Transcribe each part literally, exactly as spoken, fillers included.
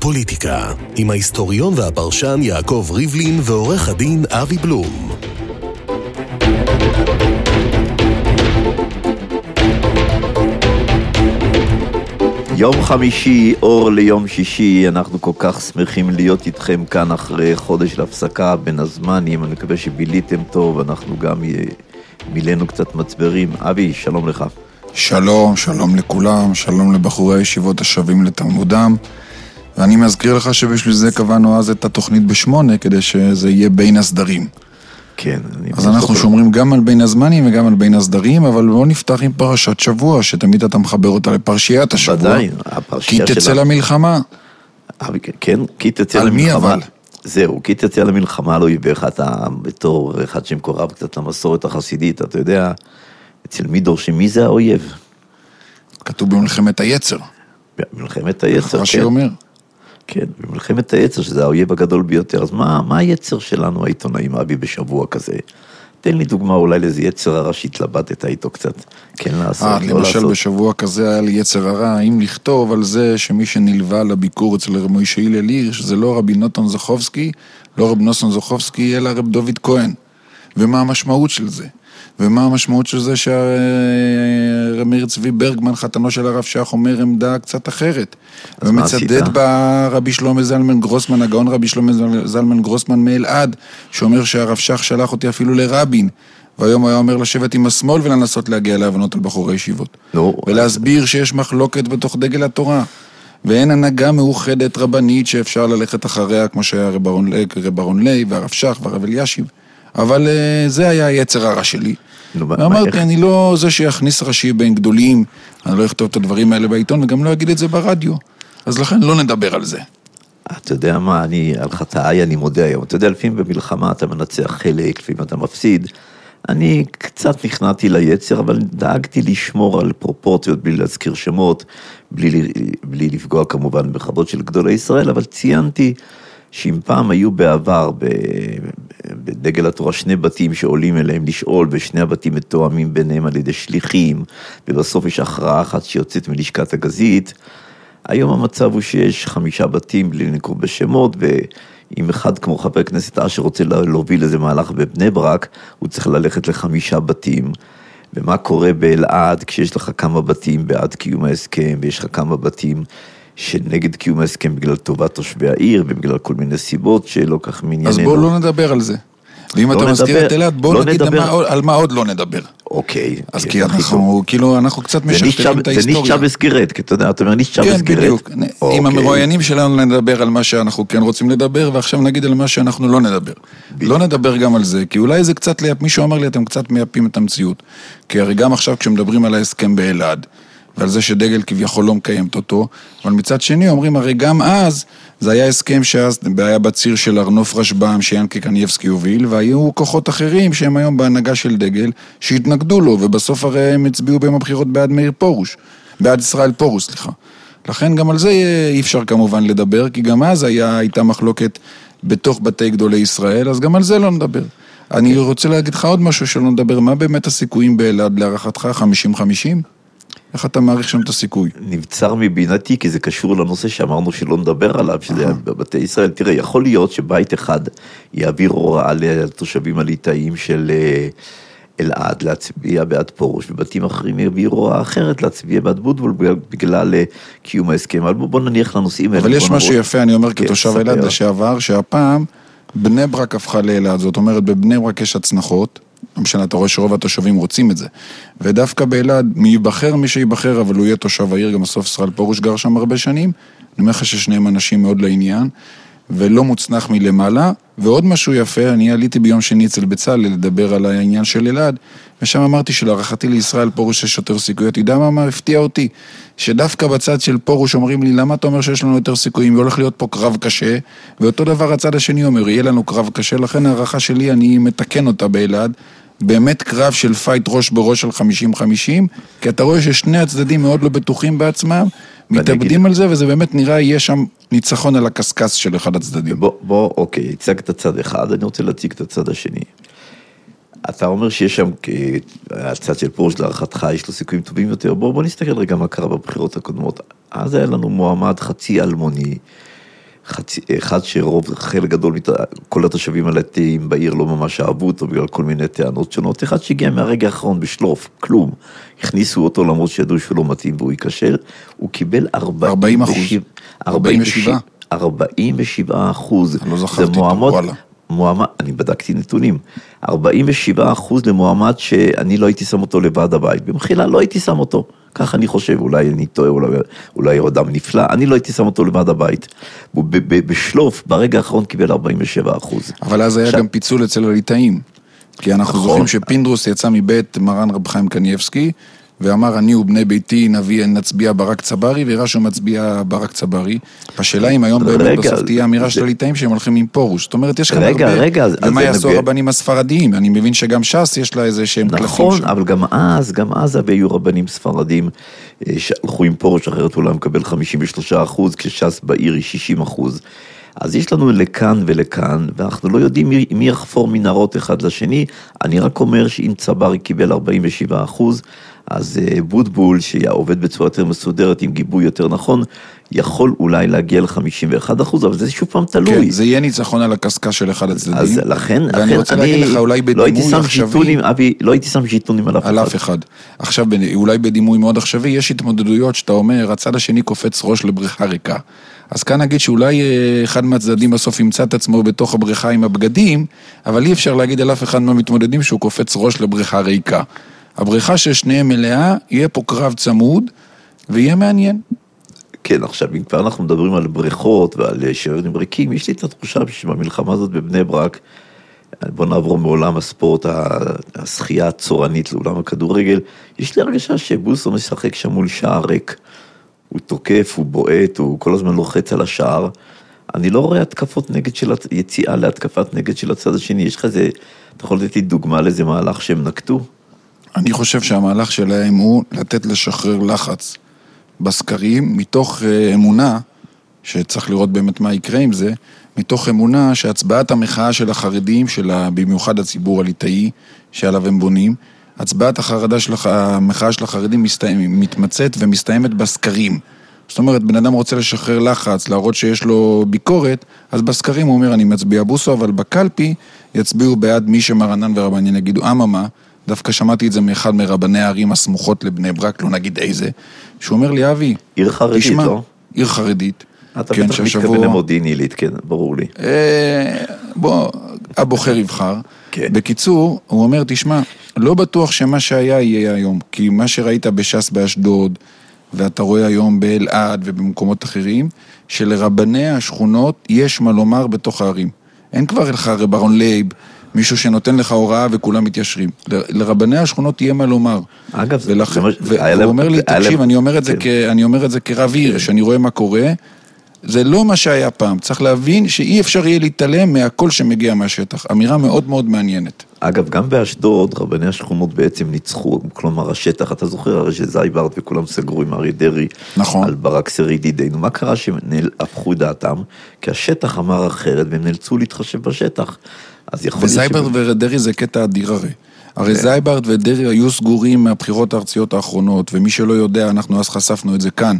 פוליטיקה, עם ההיסטוריון והפרשן יעקב ריבלין ועורך הדין אבי בלום. יום חמישי, אור ליום שישי, אנחנו כל כך שמחים להיות איתכם כאן אחרי חודש להפסקה בין הזמנים, אני מקווה שביליתם טוב, אנחנו גם מילאנו קצת מצברים. אבי, שלום לך. שלום, שלום לכולם, שלום לבחורי הישיבות השווים לתלמודם, ואני מזכיר לך שבשביל זה קבענו אז את התוכנית בשמונה, כדי שזה יהיה בין הסדרים. כן. אז אנחנו שומרים גם על בין הזמנים וגם על בין הסדרים, אבל בואו נפתח עם פרשת שבוע, שתמיד אתה מחבר אותה לפרשיית השבוע. ודאי, כי תצא למלחמה. כן, כי תצא על למלחמה. מי אבל? זהו, כי תצא למלחמה לא יברך אתה בתור אחד שמקורב קצת למסורת החסידית, אתה יודע, אצל מי דורשים, מי זה האויב? כתוב במלחמת היצר. במלחמת היצר, כן. רש"י אומר. כן, במלחמת היצר, שזה האויב הגדול ביותר. אז מה, מה היצר שלנו, העיתונאים, אבי, בשבוע כזה? תן לי דוגמה אולי לאיזה יצר הרע שהתלבטת איתו קצת. כן לעשות, אה, לא למשל לעשות. בשבוע כזה היה לי יצר הרע, האם לכתוב על זה שמי שנלווה לביקור אצל רב מוישה הלל הירש, שזה לא רבי נתן זוכובסקי, לא רב נתן זוכובסקי, אלא רב דוד כהן. ומה המשמעות של זה? ומה המשמעות של זה שהרמיר צבי ברגמן, חתנו של הרב שך, אומר עמדה קצת אחרת. ומצדד ברבי שלמה זלמן גרוסמן, הגאון רבי שלמה זלמן גרוסמן מאלעד, שאומר שהרב שך שלח אותי אפילו לרבין, והיום היה אומר לשבת עם השמאל ולנסות להגיע להבנות על בחורי ישיבות. ולהסביר שיש מחלוקת בתוך דגל התורה. ואין הנהגה מאוחדת רבנית שאפשר ללכת אחריה, כמו שהיה רב אהרון ליי והרב שך והרב אלישיב. אבל זה היה היצר הרע שלי. ואמרתי, אני לא זה שיכניס ראשי בין גדולים, אני לא אכתוב את הדברים האלה בעיתון, וגם לא אגיד את זה ברדיו. אז לכן לא נדבר על זה. אתה יודע מה, אני, על חטאי אני מודה היום. אתה יודע, לפעמים במלחמה אתה מנצח חלק, לפעמים אתה מפסיד. אני קצת נכנעתי ליצר, אבל דאגתי לשמור על פרופורציות בלי להזכיר שמות, בלי, בלי לפגוע כמובן בכבוד של גדולי ישראל, אבל ציינתי שאם פעם היו בעבר בדגל התורה שני בתים שעולים אליהם לשאול, ושני הבתים מתואמים ביניהם על ידי שליחים, ובסוף יש הכרעה אחת שיוצאת מלשכת הגזית, היום המצב הוא שיש חמישה בתים בלי לנקוב בשמות, ואם אחד כמו חבר הכנסת אשר רוצה להוביל איזה מהלך בבני ברק, הוא צריך ללכת לחמישה בתים, ומה קורה באלעד כשיש לך כמה בתים בעד קיום ההסכם, ויש לך כמה בתים שנגד קיום ההסכם בגלל טובת תושבי העיר, ובגלל כל מיני סיבות שלא כך מענייננו. אז בואו לא נדבר על זה. ואם אתה מזכיר את אלעד, בואו נגיד על מה עוד לא נדבר. אוקיי. אז כי אנחנו, כאילו, אנחנו קצת משכתבים את ההיסטוריה. זה נישצ'ה בסגירת, כי אתה יודע, אתה אומר נישצ'ה בסגירת. כן, בדיוק. עם המרואיינים שלנו נדבר על מה שאנחנו כן רוצים לדבר, ועכשיו נגיד על מה שאנחנו לא נדבר. לא נדבר גם על זה, כי אולי זה קצת, מישהו אמר לי, אתם קצת מייפים את המציאות. כי הרי גם עכשיו כשמדברים על ההסכם באלעד, ועל זה שדגל כביכול לא מקיימת אותו, אבל מצד שני אומרים, הרי גם אז, זה היה הסכם שאז היה בציר של ארנוף רשב"ם, שיאנקי קניבסקי הוביל, והיו כוחות אחרים שהם היום בהנהגה של דגל, שהתנגדו לו, ובסוף הרי הם הצביעו ביום הבחירות בעד מאיר פרוש, בעד ישראל פרוש, סליחה. לכן גם על זה אי אפשר כמובן לדבר, כי גם אז היה, הייתה מחלוקת בתוך בתי גדולי ישראל, אז גם על זה לא נדבר. אני רוצה להגיד לך עוד משהו שלא נדבר, מה באמת הסיכויים באלעד להערכתך חמישים חמישים? איך אתה מעריך שם את הסיכוי? נבצר מבינתי, כי זה קשור לנושא שאמרנו שלא נדבר עליו, שזה בבתי ישראל. תראה, יכול להיות שבית אחד יעביר הוראה לתושבים הליטאיים של אלעד להצביע בעד פרוש, ובתים אחרים יעבירו הוראה אחרת להצביע בעד בוטבול בגלל קיום ההסכם. אבל בוא נניח לנושאים האלה. אבל יש משהו יפה, אני אומר כתושב אלעד לשעבר, שהפעם בני ברק הפכה לאלעד, זאת אומרת, בבני ברק יש הצנחות, משנה, אתה רואה שרוב התושבים רוצים את זה. ודווקא באלעד, מי ייבחר, מי שייבחר, אבל הוא יהיה תושב העיר, גם בסוף ישראל פרוש גר שם הרבה שנים. אני אומר לך ששניהם אנשים מאוד לעניין, ולא מוצנח מלמעלה. ועוד משהו יפה, אני עליתי ביום שני אצל בצלאל לדבר על העניין של אלעד, ושם אמרתי שלהערכתי לישראל פרוש יש יותר סיכוי. אתה יודע מה, מה הפתיע אותי? שדווקא בצד של פרוש אומרים לי, למה אתה אומר שיש לנו יותר סיכויים? והולך להיות פה קרב קשה, ואותו דבר הצד השני אומר, יהיה לנו קרב קשה, לכן הערכה שלי, אני מתקן אותה באלעד, באמת קרב של פייט ראש בראש של חמישים חמישים, כי אתה רואה ששני הצדדים מאוד לא בטוחים בעצמם, מתאבדים על זה, וזה באמת נראה, יהיה שם ניצחון על הקסקס של אחד הצדדים. בוא, בוא, אוקיי, הצג את הצד אחד, אני רוצה להציג את הצד השני. אתה אומר שיש שם, הצד של פרוש להערכתך, יש לו סיכויים טובים יותר, בוא, בוא נסתכל רגע מה קרה בבחירות הקודמות. אז היה לנו מועמד חצי אלמוני, חצי, אחד שרוב, חלק גדול, כל התושבים הליטאים בעיר לא ממש אהבו אותו בגלל כל מיני טענות שונות, אחד שהגיע מהרגע האחרון בשלוף, כלום, הכניסו אותו למרות שידעו שהוא לא מתאים והוא ייכשל, הוא קיבל ארבעים אחוז, ארבעים ושבע, ארבעים ושבעה אחוז, אני לא זכרתי אותו, וואלה. מועמד, אני בדקתי נתונים, ארבעים ושבעה אחוז למועמד שאני לא הייתי שם אותו לבד הבית, במחילה לא הייתי שם אותו, כך אני חושב, אולי אני טועה, אולי, אולי הוא אדם נפלא, אני לא הייתי שם אותו לבד הבית, בשלוף, ברגע האחרון קיבל ארבעים ושבעה אחוז. אבל אז היה גם פיצול אצל הליטאים, כי אנחנו זוכרים שפינדרוס יצא מבית מרן רב חיים קניבסקי, ואמר אני ובני ביתי נביא נצביע ברק צברי, והראה שהוא מצביע ברק צברי. השאלה אם היום באמת בסוף תהיה אמירה של הליטאים שהם הולכים עם פורוש. זאת אומרת, יש כאן הרבה, ומה יעשו הרבנים הספרדיים? אני מבין שגם ש"ס יש לה איזה שהם קלפים שם. נכון, אבל גם אז, גם אז היו רבנים ספרדים שהלכו עם פורוש, אחרת אולי מקבל חמישים ושלושה אחוז, כשש"ס בעיר היא שישים אחוז. אז יש לנו לכאן ולכאן, ואנחנו לא יודעים מי, מי יחפור מנהרות אחד לשני. אני רק אומר שאם צברי קיבל ארבעים ושבעה אחוז, אז בוטבול, שעובד בצורה יותר מסודרת, עם גיבוי יותר נכון, יכול אולי להגיע ל-חמישים ואחד אחוז, אבל זה שוב פעם תלוי. כן, זה יהיה ניצחון על הקסקה של אחד הצדדים. אז לכן, ואני לכן, רוצה להגיד לך, אולי בדימוי עכשווי... אבי, לא הייתי שם שיטונים על אף אחד. על אף אחד. עכשיו, אולי בדימוי מאוד עכשווי, יש התמודדויות שאתה אומר, הצד השני קופץ ראש לבריכה ריקה. אז כאן נגיד שאולי אחד מהצדדים בסוף ימצא את עצמו בתוך הבריכה עם הבגדים, אבל אי אפשר להגיד על אף אחד מהמתמודדים שהוא קופץ ראש לבריכה ריקה. הבריכה של שניהם מלאה, יהיה פה קרב צמוד, ויהיה מעניין. כן, עכשיו, אם כבר אנחנו מדברים על בריכות ועל שריונים ריקים, יש לי את התחושה שבמלחמה הזאת בבני ברק, בוא נעבור מעולם הספורט, השחייה הצורנית לעולם הכדורגל, יש לי הרגשה שבוסו משחק שם מול שער ריק. הוא תוקף, הוא בועט, הוא כל הזמן לוחץ על השער. אני לא רואה התקפות נגד של, יציאה להתקפת נגד של הצד השני. יש לך איזה, אתה יכול לתת לי דוגמה לאיזה מהלך שהם נקטו? אני חושב שהמהלך שלהם הוא לתת לשחרר לחץ בסקרים, מתוך אמונה, שצריך לראות באמת מה יקרה עם זה, מתוך אמונה שהצבעת המחאה של החרדים, של במיוחד הציבור הליטאי, שעליו הם בונים, הצבעת החרדה של המחאה של החרדים מתמצאת ומסתיימת בסקרים. זאת אומרת, בן אדם רוצה לשחרר לחץ, להראות שיש לו ביקורת, אז בסקרים הוא אומר, אני מצביע בוסו, אבל בקלפי יצביעו בעד מי שמרנן ורבנין יגידו, אממה, דווקא שמעתי את זה מאחד מרבני הערים הסמוכות לבני ברק, לא נגיד איזה, שהוא אומר לי, אבי, עיר חרדית, תשמע, לא? עיר חרדית. אתה כן, בטח ששבוע... מתכוון למודיעין עילית, כן, ברור לי. אה, בוא, הבוחר יבחר. כן. בקיצור, הוא אומר, תשמע, לא בטוח שמה שהיה יהיה היום, כי מה שראית בש"ס באשדוד, ואתה רואה היום באלעד ובמקומות אחרים, שלרבני השכונות יש מה לומר בתוך הערים. אין כבר לך רברון לייב, מישהו שנותן לך הוראה וכולם מתיישרים. לרבני השכונות תהיה מה לומר. אגב, ולכ... והוא אומר לי, תקשיב, אני אומר את זה, כ... אני אומר את זה כרב עיר, שאני רואה מה קורה, זה לא מה שהיה פעם. צריך להבין שאי אפשר יהיה להתעלם מהכל שמגיע מהשטח. אמירה מאוד מאוד מעניינת. אגב, גם באשדוד, רבני השכונות בעצם ניצחו, כלומר השטח, אתה זוכר הרי שזייברט וכולם סגרו עם אריה דרעי, נכון. על ברק שרידידנו. מה קרה שהם הפכו דעתם? כי השטח אמר אחרת, והם נאלצו להתחשב בשטח. וזייברט ודרעי זה קטע אדיר הרי. הרי זייברט ודרעי היו סגורים מהבחירות הארציות האחרונות, ומי שלא יודע, אנחנו אז חשפנו את זה כאן,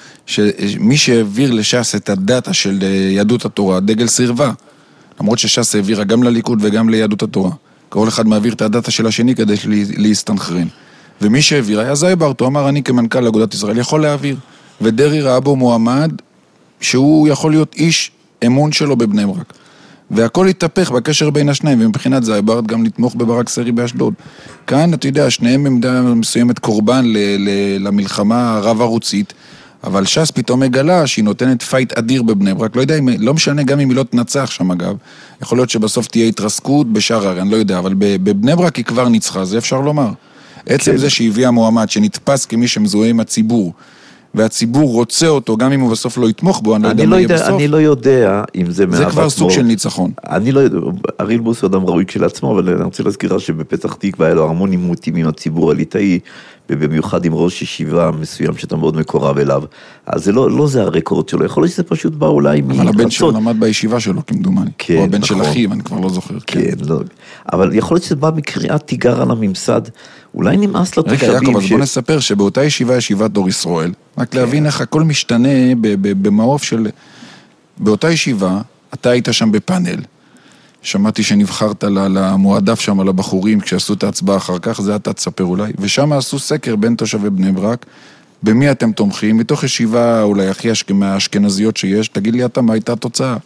שמי שהעביר לש"ס את הדאטה של יהדות התורה, דגל סירבה, למרות שש"ס העבירה גם לליכוד וגם ליהדות התורה. כל אחד מעביר את הדאטה של השני כדי להסתנכרן. ומי שהעביר היה זייברט, הוא אמר, אני כמנכ"ל אגודת ישראל יכול להעביר. ודרעי ראה בו מועמד שהוא יכול להיות איש אמון שלו בבני ברק. והכל התהפך בקשר בין השניים, ומבחינת זייברט גם לתמוך בברק סרי באשדוד. כאן, אתה יודע, שניהם עמדה מסוימת קורבן ל- ל- למלחמה הרב ערוצית, אבל ש"ס פתאום מגלה שהיא נותנת פייט אדיר בבני ברק, לא יודע, לא משנה גם אם היא לא תנצח שם אגב, יכול להיות שבסוף תהיה התרסקות בשאר הרי, אני לא יודע, אבל בבני ברק היא כבר ניצחה, זה אפשר לומר. עצם כן. זה שהביאה מועמד שנתפס כמי שמזוהה עם הציבור, והציבור רוצה אותו, גם אם הוא בסוף לא יתמוך בו, אני לא יודע מה יהיה בסוף. אני לא יודע אם זה מאהבת... זה כבר סוג של ניצחון. אני לא יודע, אריאל בוסו אדם ראוי כשלעצמו, אבל אני רוצה להזכירה שבפתח תקווה היה לו המון עימותים עם הציבור הליטאי, ובמיוחד עם ראש ישיבה מסוים שאתה מאוד מקורב אליו. אז זה לא, לא זה הרקורד שלו, יכול להיות שזה פשוט בא אולי מרצון. אבל הבן שלו למד בישיבה שלו, כמדומני. כן, או הבן נכון. של אחיו, אני כבר לא זוכר. כן, כן. לא. אבל יכול להיות שזה בא מקריאת תיגר על הממסד, אולי נמאס לתושבים. רגע, יעקב, אז בוא נספר שבאותה ישיבה, ישיבת דור ישראל, רק להבין איך הכל משתנה במעוף של... באותה ישיבה, אתה היית שם בפאנל, שמעתי שנבחרת למועדף שם על הבחורים, כשעשו את ההצבעה אחר כך, זה אתה תספר אולי, ושם עשו סקר בין תושבי בני ברק, במי אתם תומכים, מתוך ישיבה אולי הכי מהאשכנזיות שיש, תגיד לי אתה מה הייתה התוצאה.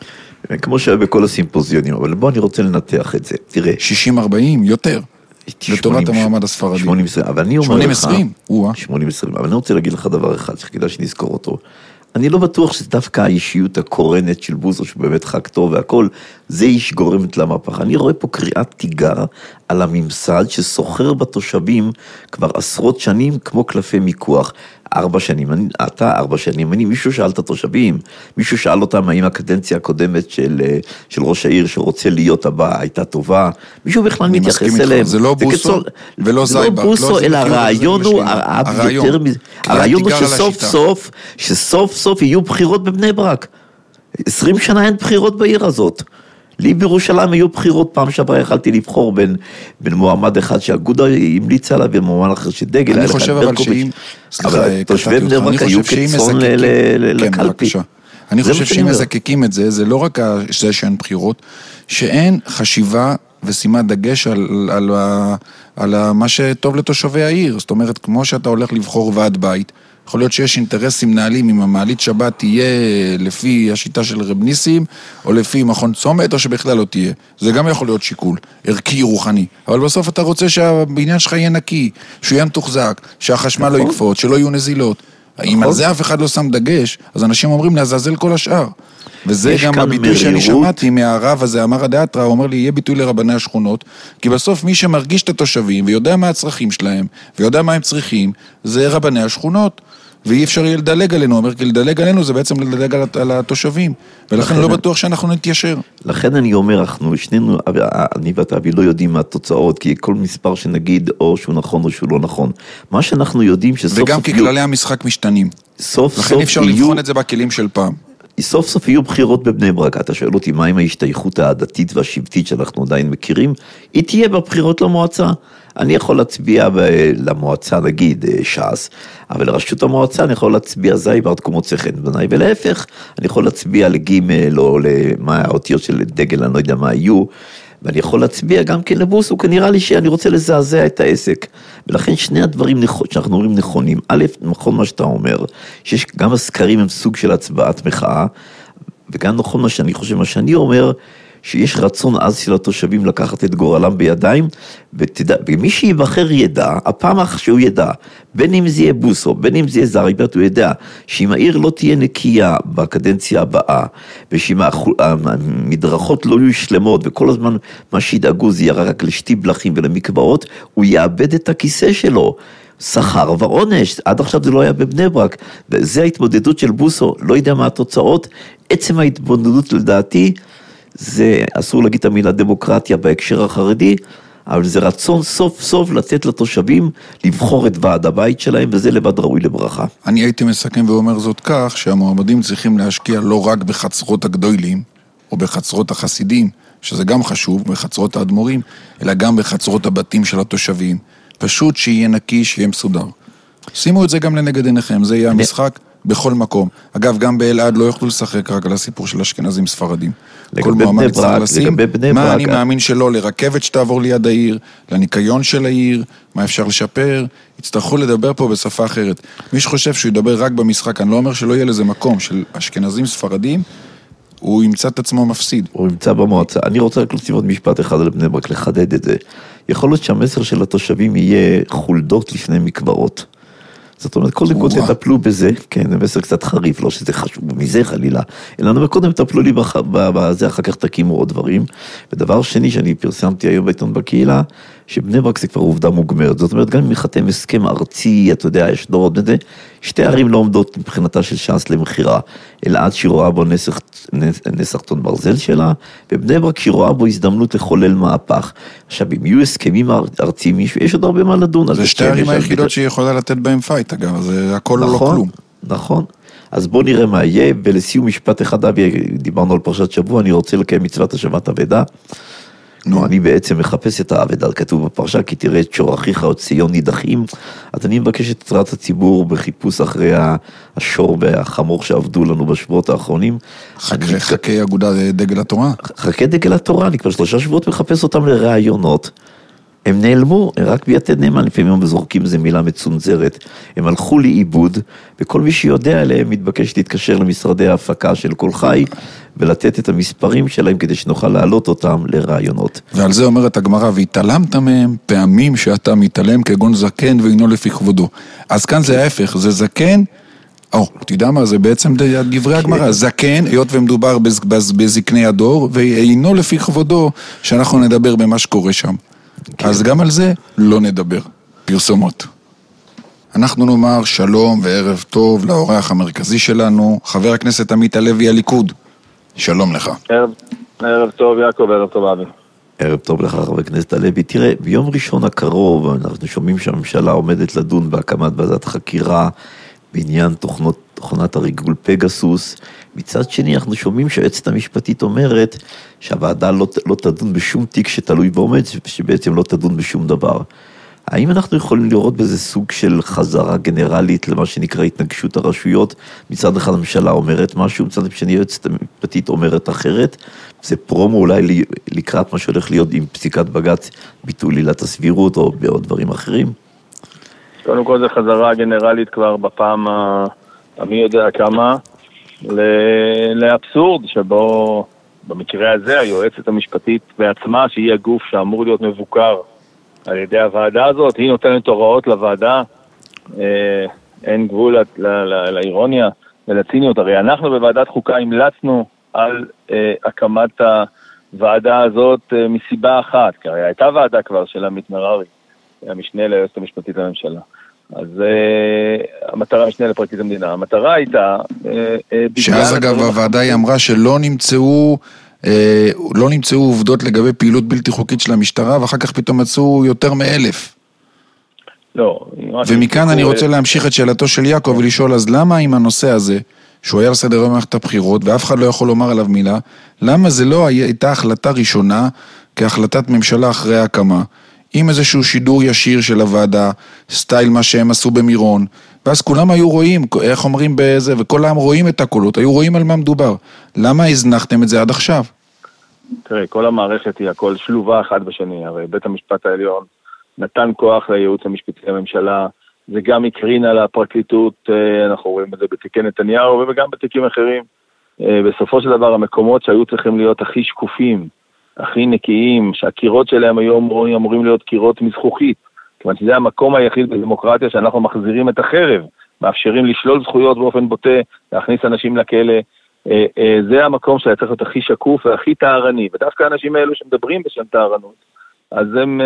כמו שהיה בכל הסימפוזיונים, אבל בוא אני רוצה לנתח את זה, תראה. שישים ארבעים, יותר, לטובת המעמד הספרדי. שמונים עשרים, אבל אני אומר לך... שמונים עשרים, וואה. שמונים עשרים, אבל אני רוצה להגיד לך דבר אחד, שכדאי שנזכור אותו. אני לא בטוח שזה דווקא האישיות הקורנת של בוזו, שבאמת חג טוב והכל, זה איש גורמת למהפך. אני רואה פה קריאת תיגר על הממסד שסוחר בתושבים כבר עשרות שנים כמו קלפי מיקוח. ארבע שנים, אני, אתה ארבע שנים, אני, מישהו שאל את התושבים, מישהו שאל אותם האם הקדנציה הקודמת של, של ראש העיר שרוצה להיות הבא הייתה טובה, מישהו בכלל מתייחס אליהם. זה לא בוסו זה כצול, ולא זייבר. זה לא בוסו, אלא הרעיון הוא, הרעיון, הרעיון הוא שסוף סוף, שסוף סוף יהיו בחירות בבני ברק. עשרים שנה אין בחירות בעיר הזאת. לי בירושלים היו בחירות, פעם שעברה יכלתי לבחור בין, בין מועמד אחד שהאגודה המליצה עליו, בין מועמד אחר שדגל. אני חושב אבל שאם, סליחה, תושבי בני ברק היו כצאן לקלפי. אני חושב שאם מזקקים את זה, זה לא רק זה שאין בחירות, שאין חשיבה ושימת דגש על, על, על, על מה שטוב לתושבי העיר. זאת אומרת, כמו שאתה הולך לבחור ועד בית, יכול להיות שיש אינטרסים נעלים אם המעלית שבת תהיה לפי השיטה של רב ניסים, או לפי מכון צומת, או שבכלל לא תהיה. זה גם יכול להיות שיקול, ערכי, רוחני. אבל בסוף אתה רוצה שהבניין שלך יהיה נקי, שהוא יהיה מתוחזק, שהחשמל לא יקפוץ, שלא יהיו נזילות. אם על זה אף אחד לא שם דגש, אז אנשים אומרים להזזל כל השאר. וזה גם הביטוי שאני שמעתי מהרב הזה, אמר הדאטרה, הוא אומר לי, יהיה ביטוי לרבני השכונות, כי בסוף מי שמרגיש את התושבים, ויודע מה הצרכים שלהם, ויודע מה הם צריכים, זה רבני השכונות. ואי אפשר יהיה לדלג עלינו, הוא אומר, כי לדלג עלינו זה בעצם לדלג על התושבים, ולכן לא בטוח שאנחנו נתיישר. לכן אני אומר, אנחנו, שנינו, אני ואתה לא יודעים מה התוצאות, כי כל מספר שנגיד, או שהוא נכון או שהוא לא נכון. מה שאנחנו יודעים שסוף וגם כי כללי המשחק משתנים. סוף לכן אי אפשר לבחון את זה בכלים של פעם. סוף סוף יהיו בחירות בבני ברק, אתה שואל אותי מה עם ההשתייכות העדתית והשבטית שאנחנו עדיין מכירים, היא תהיה בבחירות למועצה. אני יכול להצביע ב- למועצה, נגיד, ש"ס, אבל לרשות המועצה אני יכול להצביע זייברד כמו מוצא חן בעיניי, ולהפך, אני יכול להצביע לגימל או למה האותיות של דגל, אני לא יודע מה יהיו, ואני יכול להצביע גם כן לבוסו, כי נראה לי שאני רוצה לזעזע את העסק. ולכן שני הדברים שאנחנו אומרים נכונים. א', נכון מה שאתה אומר, שיש גם הסקרים הם סוג של הצבעת מחאה, וגם נכון מה שאני חושב, מה שאני אומר, שיש רצון אז של התושבים לקחת את גורלם בידיים, ותדע, ומי שיבחר ידע, הפעם שהוא ידע, בין אם זה יהיה בוסו, בין אם זה יהיה זריבת, הוא ידע, שאם העיר לא תהיה נקייה בקדנציה הבאה, ושאם המדרכות לא יהיו שלמות, וכל הזמן מה שידאגו זה יהיה רק לשתי בלחים ולמקוואות, הוא יאבד את הכיסא שלו. שכר ועונש, עד עכשיו זה לא היה בבני ברק, וזה ההתמודדות של בוסו, לא יודע מה התוצאות, עצם ההתמודדות לדעתי, זה אסור להגיד את המילה דמוקרטיה בהקשר החרדי, אבל זה רצון סוף סוף לתת לתושבים לבחור את ועד הבית שלהם, וזה לבד ראוי לברכה. אני הייתי מסכם ואומר זאת כך, שהמועמדים צריכים להשקיע לא רק בחצרות הגדולים, או בחצרות החסידים, שזה גם חשוב, בחצרות האדמו"רים, אלא גם בחצרות הבתים של התושבים. פשוט שיהיה נקי, שיהיה מסודר. שימו את זה גם לנגד עיניכם, זה יהיה המשחק בכל מקום. אגב, גם באלעד לא יוכלו לשחק רק על הסיפור של אשכנזים ספרדים. כל מועמד צריך לשים, מה אני מאמין שלא, לרכבת שתעבור ליד העיר, לניקיון של העיר, מה אפשר לשפר, יצטרכו לדבר פה בשפה אחרת. מי שחושב שהוא ידבר רק במשחק, אני לא אומר שלא יהיה לזה מקום של אשכנזים ספרדים, הוא ימצא את עצמו מפסיד. הוא ימצא במועצה. אני רוצה רק להוסיף עוד משפט אחד על בני ברק, לחדד את זה. יכול להיות שהמסר של התושבים יהיה חולדות לפני מקוואות. זאת אומרת, קודם כל תטפלו בזה, כן, זה מסר קצת חריף, לא שזה חשוב מזה חלילה, אלא קודם תטפלו לי בזה, אחר כך תקימו עוד דברים. ודבר שני שאני פרסמתי היום בעיתון בקהילה, שבני ברק זה כבר עובדה מוגמרת, זאת אומרת, גם אם יחתם הסכם ארצי, אתה יודע, יש דורות בזה, שתי ערים לא עומדות מבחינתה של ש"ס למחירה, אלא עד שהיא רואה בו נסח, נסח טון ברזל שלה, ובני ברק שהיא רואה בו הזדמנות לחולל מהפך. עכשיו, אם יהיו הסכמים ארציים, יש עוד הרבה מה לדון. זה שתי ערים היחידות שהיא יכולה לתת בהם פייט, אגב, זה הכל לא כלום. נכון. אז בוא נראה מה יהיה, ולסיום משפט אחד, דיברנו על פרשת שבוע, אני רוצה לקיים מצוות השבת אבדה. נו. אני בעצם מחפש את האבדה, כתוב בפרשה, כי תראה את שור אחיך או ציון נידחים, אז אני מבקש את עזרת הציבור בחיפוש אחרי השור והחמור שעבדו לנו בשבועות האחרונים. חכה, חכה אגודה דגל התורה? חכה דגל התורה, אני כבר שלושה שבועות מחפש אותם לרעיונות. הם נעלמו, רק ביתד נאמן, לפעמים הם זורקים איזו מילה מצונזרת, הם הלכו לאיבוד, וכל מי שיודע עליהם מתבקש להתקשר למשרדי ההפקה של כל חי, ולתת את המספרים שלהם כדי שנוכל להעלות אותם לרעיונות. ועל זה אומרת הגמרא, והתעלמת מהם פעמים שאתה מתעלם כגון זקן ואינו לפי כבודו. אז כאן זה ההפך, זה זקן, או, תדע מה, זה בעצם דברי הגמרא, זקן, היות ומדובר בזקני הדור, ואינו לפי כבודו, שאנחנו נדבר במה שקורה שם. אז גם על זה לא נדבר, פרסומות. אנחנו נאמר שלום וערב טוב לאורח המרכזי שלנו, חבר הכנסת עמית הלוי הליכוד. שלום לך. ערב, ערב טוב יעקב, ערב טוב אבי. ערב טוב לך חבר הכנסת הלוי. תראה, ביום ראשון הקרוב אנחנו שומעים שהממשלה עומדת לדון בהקמת ועדת חקירה בעניין תוכנות, תוכנת הריגול פגסוס. מצד שני אנחנו שומעים שהיועצת המשפטית אומרת שהוועדה לא, לא תדון בשום תיק שתלוי ועומד, שבעצם לא תדון בשום דבר. האם אנחנו יכולים לראות בזה סוג של חזרה גנרלית למה שנקרא התנגשות הרשויות? מצד אחד הממשלה אומרת משהו, מצד שני היועצת המשפטית אומרת אחרת. זה פרומו אולי לקראת מה שהולך להיות עם פסיקת בג"ץ ביטול עילת הסבירות או בעוד דברים אחרים? קודם כל זה חזרה גנרלית כבר בפעם המי יודע כמה, לאבסורד שבו במקרה הזה היועצת המשפטית בעצמה, שהיא הגוף שאמור להיות מבוקר על ידי הוועדה הזאת, היא נותנת הוראות לוועדה, אה, אין גבול לאירוניה ולציניות. הרי אנחנו בוועדת חוקה המלצנו על אה, הקמת הוועדה הזאת אה, מסיבה אחת, כי הרי הייתה ועדה כבר של עמית מררי, המשנה ליועצת המשפטית לממשלה. אז uh, המטרה משנה לפרקליט המדינה, המטרה הייתה... Uh, uh, שאז אגב הוועדה היא אמרה שלא נמצאו, uh, לא נמצאו עובדות לגבי פעילות בלתי חוקית של המשטרה, ואחר כך פתאום מצאו יותר מאלף. לא. ומכאן אני רוצה להמשיך את שאלתו של יעקב ולשאול, אז למה עם הנושא הזה, שהוא היה לסדר יום מערכת הבחירות, ואף אחד לא יכול לומר עליו מילה, למה זה לא הייתה החלטה ראשונה, כהחלטת ממשלה אחרי ההקמה, עם איזשהו שידור ישיר של הוועדה, סטייל מה שהם עשו במירון, ואז כולם היו רואים, איך אומרים בזה, וכל העם רואים את הקולות, היו רואים על מה מדובר. למה הזנחתם את זה עד עכשיו? תראה, כל המערכת היא הכל שלובה אחד בשני, הרי בית המשפט העליון נתן כוח לייעוץ המשפטי לממשלה, זה גם הקרין על הפרקליטות, אנחנו רואים את זה בתיקי נתניהו, וגם בתיקים אחרים. בסופו של דבר, המקומות שהיו צריכים להיות הכי שקופים, הכי נקיים, שהקירות שלהם היו אמורים, אמורים להיות קירות מזכוכית, כיוון שזה המקום היחיד בדמוקרטיה שאנחנו מחזירים את החרב, מאפשרים לשלול זכויות באופן בוטה, להכניס אנשים לכלא, זה המקום שהיה צריך להיות הכי שקוף והכי טהרני, ודווקא האנשים האלו שמדברים בשם טהרנות, אז הם,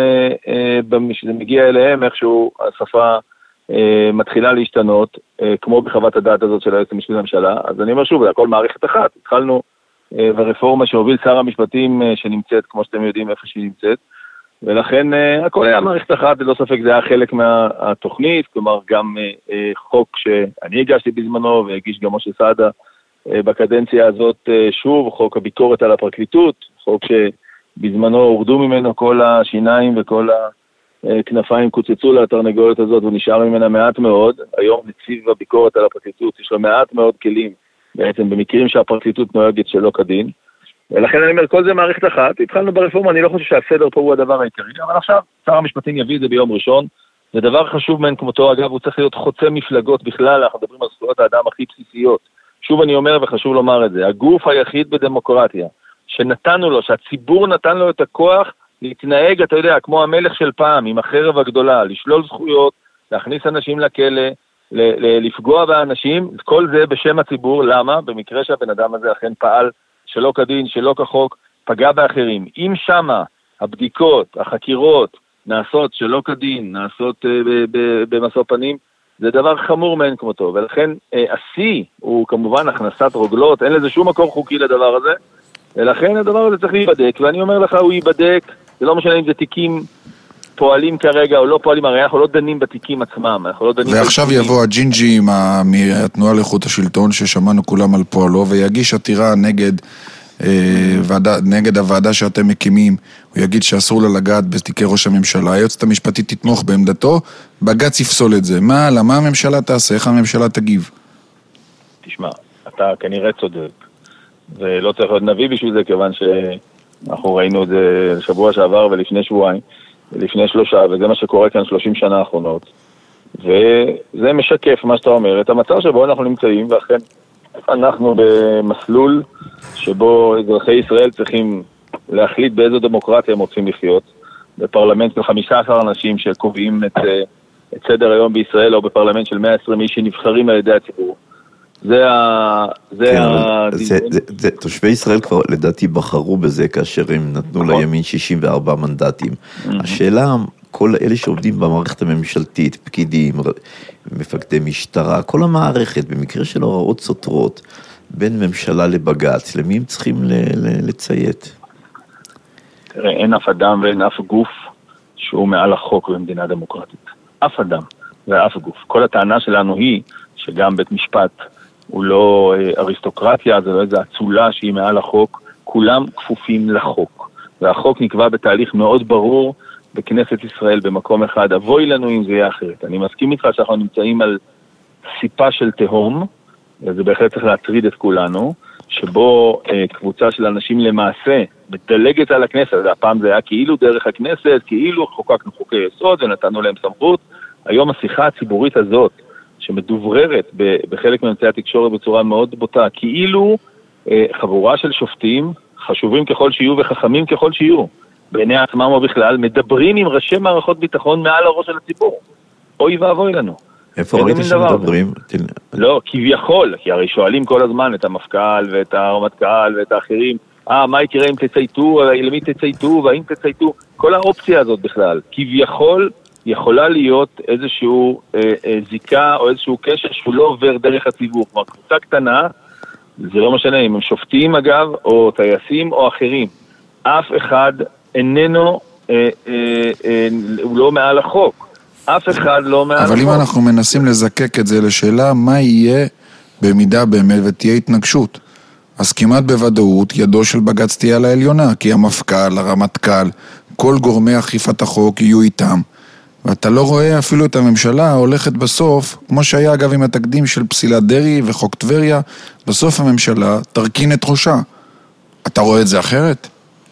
כשזה מגיע אליהם, איכשהו השפה מתחילה להשתנות, כמו בחוות הדעת הזאת של היועצת המשפטית לממשלה, אז אני אומר שוב, זה הכל מערכת אחת, התחלנו ברפורמה שהוביל שר המשפטים שנמצאת, כמו שאתם יודעים איפה שהיא נמצאת, ולכן הכל היה מערכת אחת, ללא ספק זה היה חלק מהתוכנית, כלומר גם חוק שאני הגשתי בזמנו, והגיש גם משה סעדה בקדנציה הזאת שוב, חוק הביקורת על הפרקליטות, חוק שבזמנו הורדו ממנו כל השיניים וכל הכנפיים קוצצו לתרנגולת הזאת, ונשאר ממנה מעט מאוד, היום נציב הביקורת על הפרקליטות, יש לו מעט מאוד כלים, בעצם במקרים שהפרקליטות נוהגת שלא כדין, ולכן אני אומר, כל זה מערכת אחת, התחלנו ברפורמה, אני לא חושב שהסדר פה הוא הדבר העיקרי, אבל עכשיו שר המשפטים יביא את זה ביום ראשון, זה דבר חשוב מן כמותו, אגב, הוא צריך להיות חוצה מפלגות בכלל, אנחנו מדברים על זכויות האדם הכי בסיסיות, שוב אני אומר וחשוב לומר את זה, הגוף היחיד בדמוקרטיה, שנתנו לו, שהציבור נתן לו את הכוח להתנהג, אתה יודע, כמו המלך של פעם, עם החרב הגדולה, לשלול זכויות, להכניס אנשים לכלא, לפגוע באנשים, כל זה בשם הציבור, למה? במקרה שהבן אדם הזה אכן פעל שלא כדין, שלא כחוק, פגע באחרים. אם שמה הבדיקות, החקירות, נעשות שלא כדין, נעשות במשוא פנים, זה דבר חמור מאין כמותו, ולכן השיא הוא כמובן הכנסת רוגלות, אין לזה שום מקור חוקי לדבר הזה, ולכן הדבר הזה צריך להיבדק, ואני אומר לך, הוא ייבדק, זה לא משנה אם זה תיקים פועלים כרגע או לא פועלים, הרי אנחנו לא דנים בתיקים עצמם, אנחנו לא דנים... ועכשיו בתיקים. יבוא הג'ינג'י מהתנועה לאיכות השלטון ששמענו כולם על פועלו, ויגיש עתירה נגד ועדה, נגד הוועדה שאתם מקימים, הוא יגיד שאסור לה לגעת בתיקי ראש הממשלה, היועצת המשפטית תתמוך בעמדתו, בג"ץ יפסול את זה. מה, למה הממשלה תעשה? איך הממשלה תגיב? תשמע, אתה כנראה צודק, ולא צריך להיות נביא בשביל זה, כיוון שאנחנו ראינו את זה שבוע שעבר ולפני שבועיים, ולפני שלושה, וזה מה שקורה כאן שלושים שנה האחרונות, וזה משקף מה שאתה אומר, את המצב שבו אנחנו נמצאים, ואכן אנחנו במסלול שבו אזרחי ישראל צריכים להחליט באיזו דמוקרטיה הם רוצים לחיות, בפרלמנט של חמישה עשר אנשים שקובעים את, את סדר היום בישראל, או בפרלמנט של מאה ועשרים איש שנבחרים על ידי הציבור. זה ה... זה כן, ה... זה, זה, זה, תושבי ישראל כבר לדעתי בחרו בזה כאשר הם נתנו נכון. לימין שישים וארבעה מנדטים. Mm-hmm. השאלה, כל אלה שעובדים במערכת הממשלתית, פקידים, מפקדי משטרה, כל המערכת, במקרה של הוראות סותרות, בין ממשלה לבג"ץ, למי הם צריכים ל, ל, לציית? תראה, אין אף אדם ואין אף גוף שהוא מעל החוק במדינה דמוקרטית. אף אדם ואף גוף. כל הטענה שלנו היא שגם בית משפט הוא לא אריסטוקרטיה, זה לא איזו אצולה שהיא מעל החוק, כולם כפופים לחוק. והחוק נקבע בתהליך מאוד ברור בכנסת ישראל במקום אחד, אבוי לנו אם זה יהיה אחרת. אני מסכים איתך שאנחנו נמצאים על סיפה של תהום, וזה בהחלט צריך להטריד את כולנו, שבו אה, קבוצה של אנשים למעשה מדלגת על הכנסת, הפעם זה היה כאילו דרך הכנסת, כאילו חוקקנו חוקי יסוד ונתנו להם סמכות, היום השיחה הציבורית הזאת, שמדובררת בחלק מאמצעי התקשורת בצורה מאוד בוטה, כאילו אה, חבורה של שופטים, חשובים ככל שיהיו וחכמים ככל שיהיו, בעיני עצמם או בכלל, מדברים עם ראשי מערכות ביטחון מעל הראש של הציבור. אוי ואבוי לנו. איפה ראית שמדברים? לא, כביכול, כי הרי שואלים כל הזמן את המפכ"ל ואת הרמטכ"ל ואת האחרים, אה, מה יקרה אם תצייתו, למי תצייתו, והאם תצייתו, כל האופציה הזאת בכלל, כביכול יכולה להיות איזשהו אה, אה, זיקה או איזשהו קשר שהוא לא עובר דרך הציבור, כלומר קבוצה קטנה, זה לא משנה אם הם שופטים אגב, או טייסים או אחרים, אף אחד איננו, אה, אה, אה, הוא לא מעל החוק, אף אחד לא מעל החוק. אבל אם אנחנו מנסים לזקק את זה לשאלה, מה יהיה במידה באמת ותהיה התנגשות? אז כמעט בוודאות ידו של בג"ץ תהיה על העליונה, כי המפכ"ל, הרמטכ"ל, כל גורמי אכיפת החוק יהיו איתם. ואתה לא רואה אפילו את הממשלה הולכת בסוף, כמו שהיה אגב עם התקדים של פסילת דרעי וחוק טבריה, בסוף הממשלה תרכין את ראשה. אתה רואה את זה אחרת?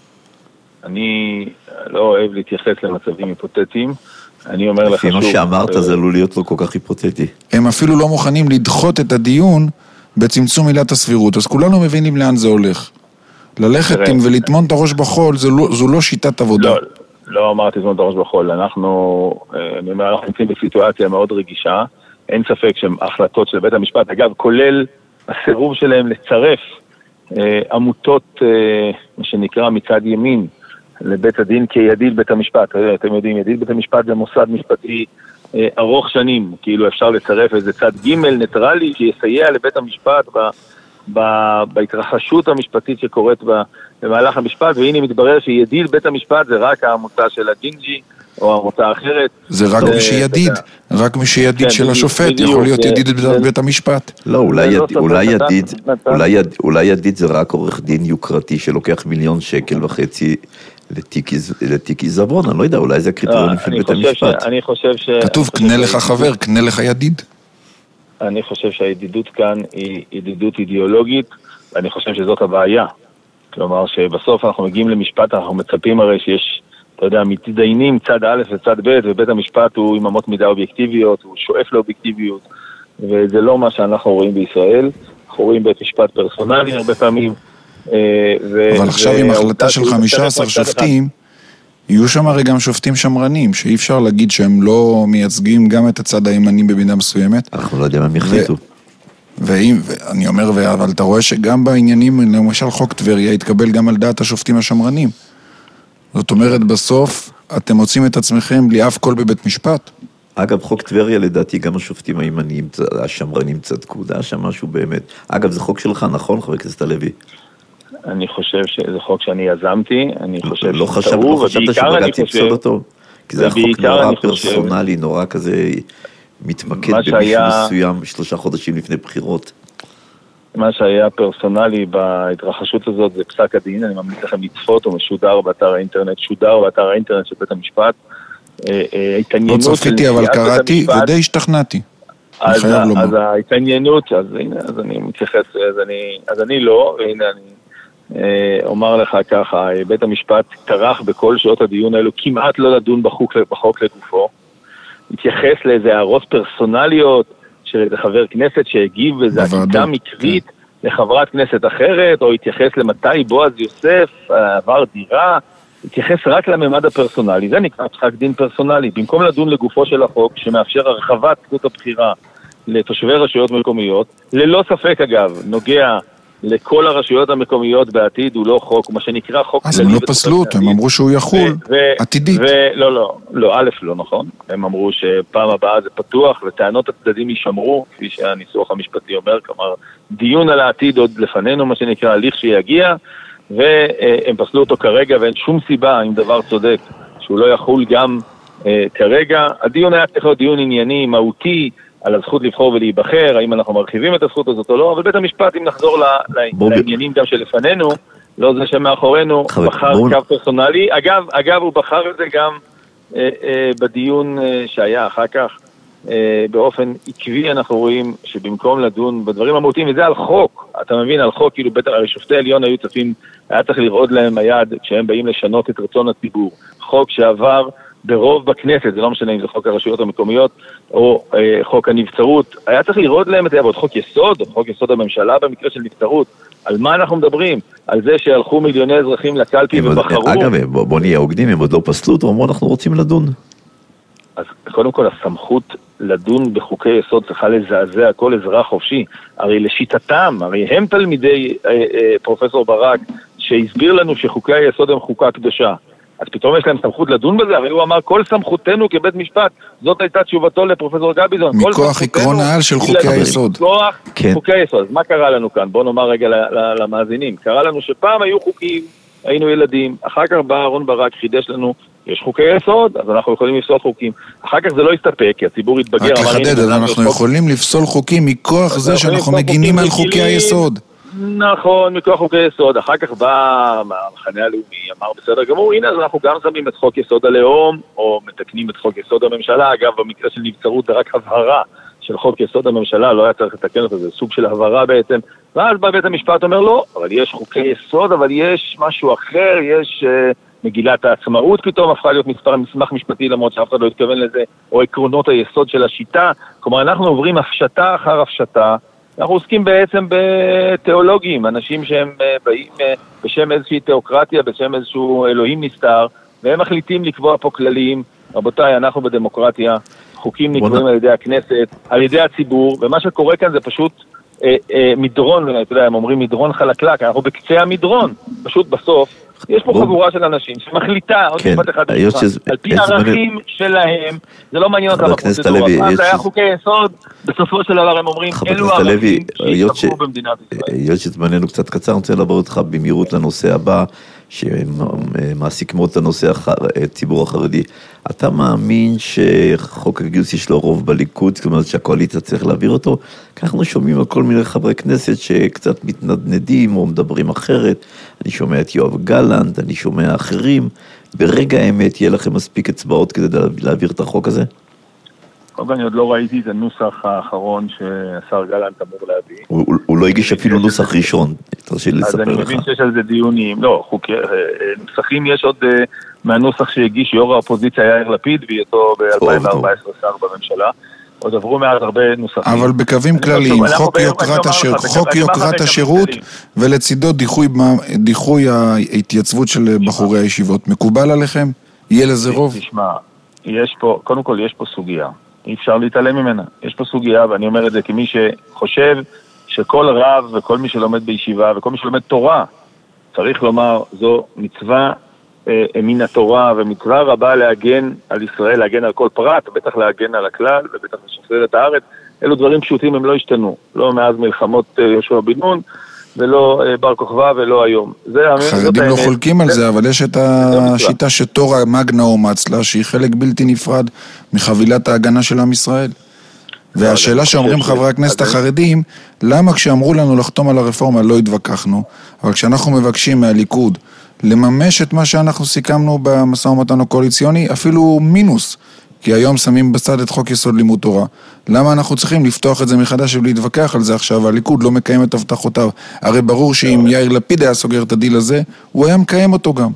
אני לא אוהב להתייחס למצבים היפותטיים, אני אומר לך שוב... לפי מה שאמרת זה עלול להיות לא כל כך היפותטי. הם אפילו לא מוכנים לדחות את הדיון בצמצום עילת הסבירות, אז כולנו מבינים לאן זה הולך. ללכת עם ולטמון את הראש בחול, זו לא שיטת עבודה. לא, לא אמרתי זמן את הראש בחול, אנחנו, אני אומר, אנחנו נמצאים בסיטואציה מאוד רגישה, אין ספק שההחלטות של בית המשפט, אגב, כולל הסירוב שלהם לצרף אה, עמותות, אה, מה שנקרא מצד ימין, לבית הדין כידיד בית המשפט. אתם יודעים, ידיד בית המשפט זה מוסד משפטי אה, ארוך שנים, כאילו אפשר לצרף איזה צד ג' ניטרלי שיסייע לבית המשפט ב, ב, בהתרחשות המשפטית שקורית ב, במהלך המשפט, והנה מתברר שידיד בית המשפט זה רק העמותה של הג'ינג'י, או העמותה אחרת. זה רק מי שידיד, רק מי שידיד של השופט, יכול להיות ידיד בבית המשפט. לא, אולי ידיד זה רק עורך דין יוקרתי שלוקח מיליון שקל וחצי לתיק עיזבון, אני לא יודע, אולי זה הקריטריונים של בית המשפט. אני חושב ש... כתוב, קנה לך חבר, קנה לך ידיד. אני חושב שהידידות כאן היא ידידות אידיאולוגית, ואני חושב שזאת הבעיה. כלומר שבסוף אנחנו מגיעים למשפט, אנחנו מצפים הרי שיש, אתה יודע, מתדיינים צד א' וצד ב', ובית המשפט הוא עם אמות מידה אובייקטיביות, הוא שואף לאובייקטיביות, וזה לא מה שאנחנו רואים בישראל, אנחנו רואים בית משפט פרסונלי הרבה פעמים. אבל עכשיו עם החלטה של חמישה עשר שופטים, יהיו שם הרי גם שופטים שמרנים, שאי אפשר להגיד שהם לא מייצגים גם את הצד הימני במידה מסוימת. אנחנו לא יודעים מה יחליטו. ואם, ואני אומר, אבל אתה רואה שגם בעניינים, למשל חוק טבריה, יתקבל גם על דעת השופטים השמרנים. זאת אומרת, בסוף, אתם מוצאים את עצמכם בלי אף קול בבית משפט. אגב, חוק טבריה, לדעתי, גם השופטים הימניים, השמרנים צדקו, זה היה שם משהו באמת. אגב, זה חוק שלך, נכון, חבר הכנסת הלוי? אני חושב שזה חוק שאני יזמתי, אני חושב לא חשבת, לא חשבת שבג"ץ יפסול אותו? כי זה היה חוק נורא פרסונלי, נורא כזה מתמקד במישהו מסוים, שלושה חודשים לפני בחירות. מה שהיה פרסונלי בהתרחשות הזאת זה פסק הדין, אני ממליץ לכם לצפות, הוא משודר באתר האינטרנט, שודר באתר האינטרנט של בית המשפט. לא צפיתי, אבל קראתי ודי השתכנעתי. אז, אז ההתעניינות, אז הנה, אז אני מתייחס, אז אני, אז אני לא, והנה אני אה, אומר לך ככה, בית המשפט טרח בכל שעות הדיון האלו כמעט לא לדון בחוק, בחוק לגופו, התייחס לאיזה הערות פרסונליות של איזה חבר כנסת שהגיב באיזה עקיצה מקרית כן. לחברת כנסת אחרת, או התייחס למתי בועז יוסף עבר דירה, התייחס רק לממד הפרסונלי, זה נקרא פסק דין פרסונלי, במקום לדון לגופו של החוק שמאפשר הרחבת זכות הבחירה לתושבי רשויות מקומיות, ללא ספק אגב, נוגע לכל הרשויות המקומיות בעתיד, הוא לא חוק, מה שנקרא חוק אז הם לא פסלו אותו, הם אמרו שהוא יחול עתידית. לא, לא, לא, א' לא נכון, הם אמרו שפעם הבאה זה פתוח, וטענות הצדדים יישמרו, כפי שהניסוח המשפטי אומר, כלומר, דיון על העתיד עוד לפנינו, מה שנקרא הליך שיגיע, והם פסלו אותו כרגע, ואין שום סיבה, עם דבר צודק, שהוא לא יחול גם כרגע. הדיון היה צריך להיות דיון ענייני, מהותי, על הזכות לבחור ולהיבחר, האם אנחנו מרחיבים את הזכות הזאת או לא, אבל בית המשפט, אם נחזור לעניינים גם שלפנינו, לא זה שמאחורינו, בחר קו פרסונלי. אגב, אגב, הוא בחר את זה גם אה, אה, בדיון אה, שהיה אחר כך, אה, באופן עקבי אנחנו רואים שבמקום לדון בדברים המהותיים, וזה על חוק, אתה מבין, על חוק, כאילו בית שופטי עליון היו צפים, היה צריך לרעוד להם היד כשהם באים לשנות את רצון הציבור. חוק שעבר ברוב בכנסת, זה לא משנה אם זה חוק הרשויות המקומיות או אה, חוק הנבצרות, היה צריך לראות להם את זה, אבל חוק יסוד, חוק יסוד הממשלה במקרה של נבצרות, על מה אנחנו מדברים? על זה שהלכו מיליוני אזרחים לקלפי ובחרו. אגב, בוא, בוא נהיה הוגנים, הם עוד לא פסלו אותו, אמרו אנחנו רוצים לדון. אז קודם כל הסמכות לדון בחוקי יסוד צריכה לזעזע כל אזרח חופשי, הרי לשיטתם, הרי הם תלמידי אה, אה, פרופסור ברק, שהסביר לנו שחוקי היסוד הם חוקה קדושה. אז פתאום יש להם סמכות לדון בזה, אבל הוא אמר, כל סמכותנו כבית משפט, זאת הייתה תשובתו לפרופסור גביזון. מכוח עקרון העל של חוקי היסוד. מכוח חוקי היסוד. אז מה קרה לנו כאן? בואו נאמר רגע למאזינים. קרה לנו שפעם היו חוקים, היינו ילדים, אחר כך בא אהרון ברק, חידש לנו, יש חוקי יסוד, אז אנחנו יכולים לפסול חוקים. אחר כך זה לא יסתפק, כי הציבור יתבגר. רק לחדד, אז אנחנו יכולים לפסול חוקים מכוח זה שאנחנו מגינים על חוקי היסוד. נכון, מכוח חוקי יסוד, אחר כך בא המחנה הלאומי, אמר בסדר גמור, הנה אז אנחנו גם שמים את חוק יסוד הלאום, או מתקנים את חוק יסוד הממשלה, אגב במקרה של נבצרות זה רק הבהרה של חוק יסוד הממשלה, לא היה צריך לתקן אותו, זה סוג של הבהרה בעצם, ואז בא בית המשפט אומר לא, אבל יש חוקי יסוד, אבל יש משהו אחר, יש uh, מגילת העצמאות פתאום, הפכה להיות מספר מסמך משפטי למרות שאף אחד לא התכוון לזה, או עקרונות היסוד של השיטה, כלומר אנחנו עוברים הפשטה אחר הפשטה, אנחנו עוסקים בעצם בתיאולוגים, אנשים שהם באים בשם איזושהי תיאוקרטיה, בשם איזשהו אלוהים נסתר, והם מחליטים לקבוע פה כללים. רבותיי, אנחנו בדמוקרטיה, חוקים נקבעים על ידי הכנסת, על ידי הציבור, ומה שקורה כאן זה פשוט אה, אה, מדרון, אתה יודע, הם אומרים מדרון חלקלק, אנחנו בקצה המדרון, פשוט בסוף, יש פה חבורה של אנשים שמחליטה, עוד משפט אחד, על פי ערכים שלהם, זה לא מעניין אותם הפרוצדורה, אז היה חוקי יסוד, בסופו של דבר הם אומרים, אלו הערכים שישתפרו במדינת ישראל. היות שזמננו קצת קצר, אני רוצה לעבור אותך במהירות לנושא הבא, שמעסיק מאוד את הנושא הציבור החרדי. אתה מאמין שחוק הגיוס יש לו רוב בליכוד, זאת אומרת שהקואליציה צריך להעביר אותו? כך אנחנו שומעים על כל מיני חברי כנסת שקצת מתנדנדים או מדברים אחרת. אני שומע את יואב גלנט, אני שומע אחרים. ברגע האמת יהיה לכם מספיק אצבעות כדי להעביר את החוק הזה? קודם אני עוד לא ראיתי את הנוסח האחרון שהשר גלנט אמור להביא. הוא, הוא לא הגיש אפילו נוסח ראשון, תרשי לי לספר לך. אז אני מבין שיש על זה דיונים, לא, חוקי, נוסחים יש עוד מהנוסח שהגיש יו"ר האופוזיציה יאיר לפיד, ואיתו ב-אלפיים וארבע עשרה שר בממשלה. עוד עברו מעט הרבה נוסחים. אבל בקווים כלליים, חוק יוקרת השירות, ולצידו דיחוי ההתייצבות של בחורי הישיבות. מקובל עליכם? יהיה לזה רוב? תשמע, יש פה, קודם כל יש פה סוגיה. אי אפשר להתעלם ממנה. יש פה סוגיה, ואני אומר את זה כמי שחושב שכל רב וכל מי שלומד בישיבה וכל מי שלומד תורה, צריך לומר, זו מצווה אה, מן התורה, ומצווה רבה להגן על ישראל, להגן על כל פרט, בטח להגן על הכלל, ובטח לשחרר את הארץ. אלו דברים פשוטים, הם לא השתנו. לא מאז מלחמות אה, יהושע בן נון, ולא אה, בר כוכבא ולא היום. חרדים לא חולקים על זה, אבל יש את השיטה שתורה מגנה אומץ לה, שהיא חלק בלתי נפרד מחבילת ההגנה של עם ישראל. והשאלה שאומרים חברי הכנסת החרדים, למה כשאמרו לנו לחתום על הרפורמה לא התווכחנו, אבל כשאנחנו מבקשים מהליכוד לממש את מה שאנחנו סיכמנו במשא ומתן הקואליציוני, אפילו מינוס, כי היום שמים בצד את חוק יסוד לימוד תורה. למה אנחנו צריכים לפתוח את זה מחדש ולהתווכח על זה עכשיו, והליכוד לא מקיים את הבטחותיו? הרי ברור שאם יאיר לפיד היה סוגר את הדיל הזה, הוא היה מקיים אותו גם.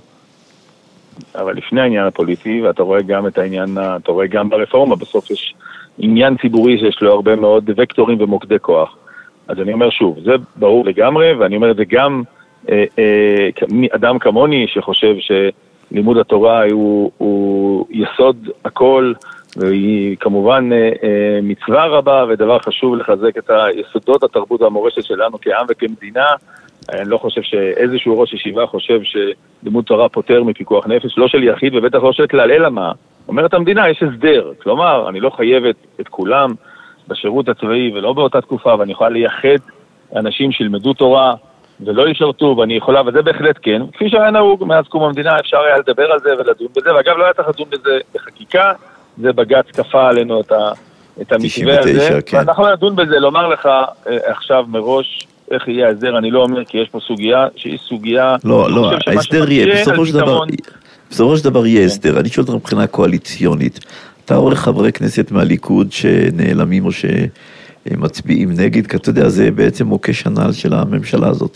אבל לפני העניין הפוליטי, ואתה רואה גם את העניין, אתה רואה גם ברפורמה, בסוף יש עניין ציבורי שיש לו הרבה מאוד וקטורים ומוקדי כוח. אז אני אומר שוב, זה ברור לגמרי, ואני אומר את זה גם אה, אה, אדם כמוני שחושב שלימוד התורה הוא, הוא יסוד הכל, והיא כמובן אה, אה, מצווה רבה ודבר חשוב לחזק את היסודות התרבות והמורשת שלנו כעם וכמדינה. אני לא חושב שאיזשהו ראש ישיבה חושב שלימוד תורה פותר מפיקוח נפש, לא של יחיד ובטח לא של כלל, אלא מה? אומרת המדינה, יש הסדר. כלומר, אני לא חייבת את כולם בשירות הצבאי ולא באותה תקופה, ואני יכולה לייחד אנשים שילמדו תורה ולא ישרתו, ואני יכולה, וזה בהחלט כן. כפי שהיה נהוג מאז קום המדינה, אפשר היה לדבר על זה ולדון בזה, ואגב, לא היה צריך לדון בזה בחקיקה, זה בג"ץ כפה עלינו את, ה, את המתווה הזה, כן. ואנחנו נדון בזה, לומר לך עכשיו מראש, איך יהיה ההסדר, אני לא אומר, כי יש פה סוגיה, שהיא סוגיה... לא, לא, ההסדר יהיה, בסופו של דבר, בסופו של דבר יהיה הסדר. אני שואל אותך מבחינה קואליציונית, אתה רואה לחברי כנסת מהליכוד שנעלמים או שמצביעים נגד, כי אתה יודע, זה בעצם מוקש הנעל של הממשלה הזאת.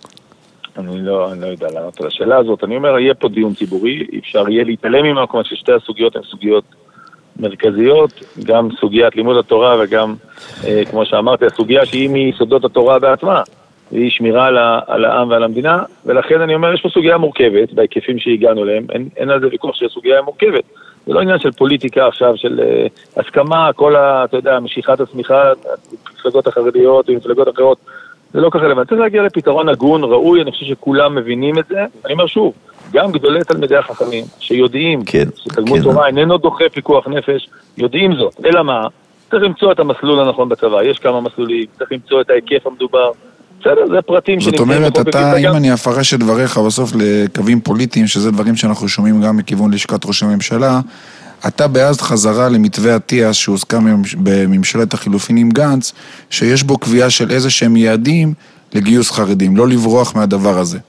אני לא, אני לא יודע לענות על השאלה הזאת. אני אומר, יהיה פה דיון ציבורי, אפשר יהיה להתעלם ממנו, כמו ששתי הסוגיות הן סוגיות מרכזיות, גם סוגיית לימוד התורה וגם, אה, כמו שאמרתי, הסוגיה שהיא מיסודות התורה בעצמה, והיא שמירה על, ה, על העם ועל המדינה, ולכן אני אומר, יש פה סוגיה מורכבת, בהיקפים שהגענו להם, אין, אין על זה ויכוח שהסוגיה מורכבת. זה לא עניין של פוליטיקה עכשיו, של אה, הסכמה, כל ה, אתה יודע, משיכת הצמיחה, מפלגות החרדיות ומפלגות אחרות, זה לא ככה רלוונטי. צריך להגיע לפתרון הגון, ראוי, אני חושב שכולם מבינים את זה. אני אומר שוב, גם גדולי תלמידי החכמים, שיודעים כן, שתלמוד כן. תורה איננו דוחה פיקוח נפש, יודעים זאת. אלא מה? צריך למצוא את המסלול הנכון בצבא. יש כמה מסלולים, צריך למצוא את ההיקף המדובר. בסדר, זה פרטים זאת אומרת, אתה, אם אני אפרש את דבריך בסוף לקווים פוליטיים, שזה דברים שאנחנו שומעים גם מכיוון לשכת ראש הממשלה, אתה בעד חזרה למתווה הטיאס שהוזכר בממשלת החילופין עם גנץ, שיש בו קביעה של איזה שהם יעדים לגיוס חרדים, לא לברוח מהדבר הזה.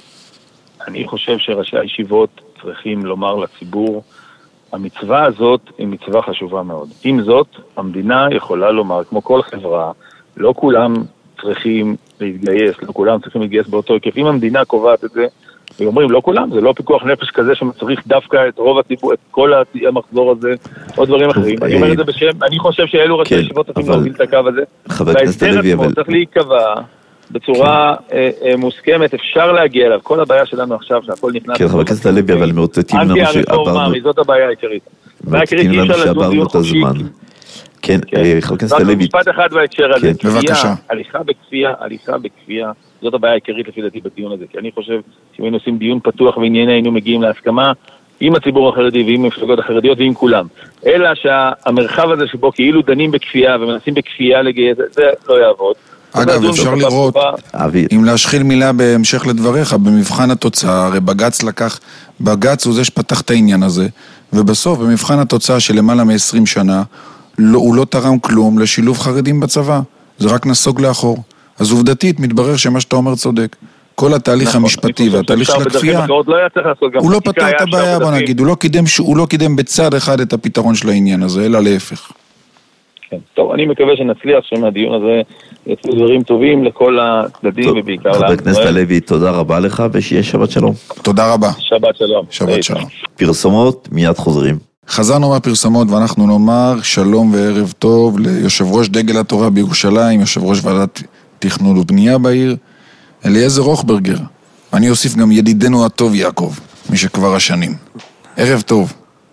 אני חושב שראשי הישיבות צריכים לומר לציבור, המצווה הזאת היא מצווה חשובה מאוד. עם זאת, המדינה יכולה לומר, כמו כל חברה, לא כולם צריכים להתגייס, לא כולם צריכים להתגייס באותו היקף. אם המדינה קובעת את זה, ואומרים, לא כולם, זה לא פיקוח נפש כזה שמצריך דווקא את רוב הציבור, את כל המחזור הזה, או דברים אחרים. אני אומר את זה בשם, אני חושב שאלו ראשי הישיבות צריכים להוביל את הקו הזה. וההסדר עצמו צריך להיקבע בצורה מוסכמת, אפשר להגיע אליו. כל הבעיה שלנו עכשיו, שהכל נכנס... כן, חבר הכנסת הלוי, אבל מאותתים לנו שעברנו... זאת הבעיה העיקרית. מאותתים לנו שעברנו את הזמן. כן, חבר הכנסת הלוי... משפט אחד בהקשר הזה. בבקשה. הליכה בכפייה, הליכה בכפייה, זאת הבעיה העיקרית לפי דעתי בדיון הזה, כי אני חושב שאם היינו עושים דיון פתוח וענייני היינו מגיעים להסכמה עם הציבור החרדי ועם המפלגות החרדיות ועם כולם. אלא שהמרחב הזה שבו כאילו דנים בכפייה ומנסים בכפייה לגייס, זה לא יעבוד. אגב, אפשר לראות, אם להשחיל מילה בהמשך לדבריך, במבחן התוצאה, הרי בג"ץ לקח, בג"ץ הוא זה שפתח את העניין הזה, ובסוף במבחן התוצאה של למעלה מ-עשרים שנה, לא, הוא לא תרם כלום לשילוב חרדים בצבא, זה רק נסוג לאחור. אז עובדתית מתברר שמה שאתה אומר צודק. כל התהליך נכון, המשפטי והתהליך של הכפייה, לא הוא לא פתר את הבעיה, בוא נגיד, הוא לא, קידם, הוא לא קידם בצד אחד את הפתרון של העניין הזה, אלא להפך. כן, טוב, אני מקווה שנצליח שמהדיון הזה יצאו דברים טובים לכל הצדדים ובעיקר... חבר הכנסת הלוי, תודה רבה לך ושיהיה שבת שלום. תודה רבה. שבת שלום. שבת שלום. פרסומות, מיד חוזרים. חזרנו מהפרסומות ואנחנו נאמר שלום וערב טוב ליושב ראש דגל התורה בירושלים, יושב ראש ועדת תכנון ובנייה בעיר, אליעזר רוחברגר. אני אוסיף גם ידידנו הטוב יעקב, מי שכבר השנים. ערב טוב.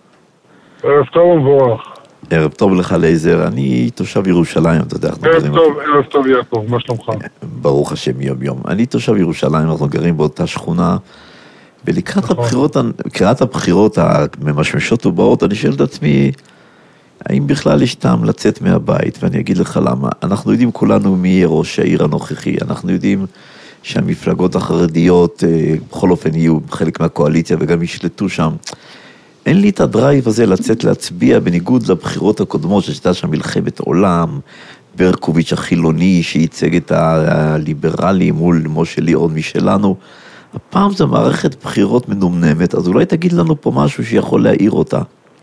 ערב טוב ומבורך. ערב טוב לך אליעזר, אני תושב ירושלים, אתה יודע. ערב טוב, ערב טוב יעקב, מה שלומך? ברוך השם יום יום. אני תושב ירושלים, אנחנו גרים באותה שכונה, ולקראת הבחירות, לקראת הבחירות הממשמשות ובאות, אני שואל את עצמי, האם בכלל יש טעם לצאת מהבית? ואני אגיד לך למה. אנחנו יודעים כולנו מי יהיה ראש העיר הנוכחי, אנחנו יודעים שהמפלגות החרדיות, בכל אופן יהיו חלק מהקואליציה וגם ישלטו שם. אין לי את הדרייב הזה לצאת להצביע בניגוד לבחירות הקודמות, שהייתה שם מלחמת עולם, ברקוביץ' החילוני שייצג את הליברלים מול משה ליאון משלנו. הפעם זו מערכת בחירות מנומנמת, אז אולי תגיד לנו פה משהו שיכול להעיר אותה.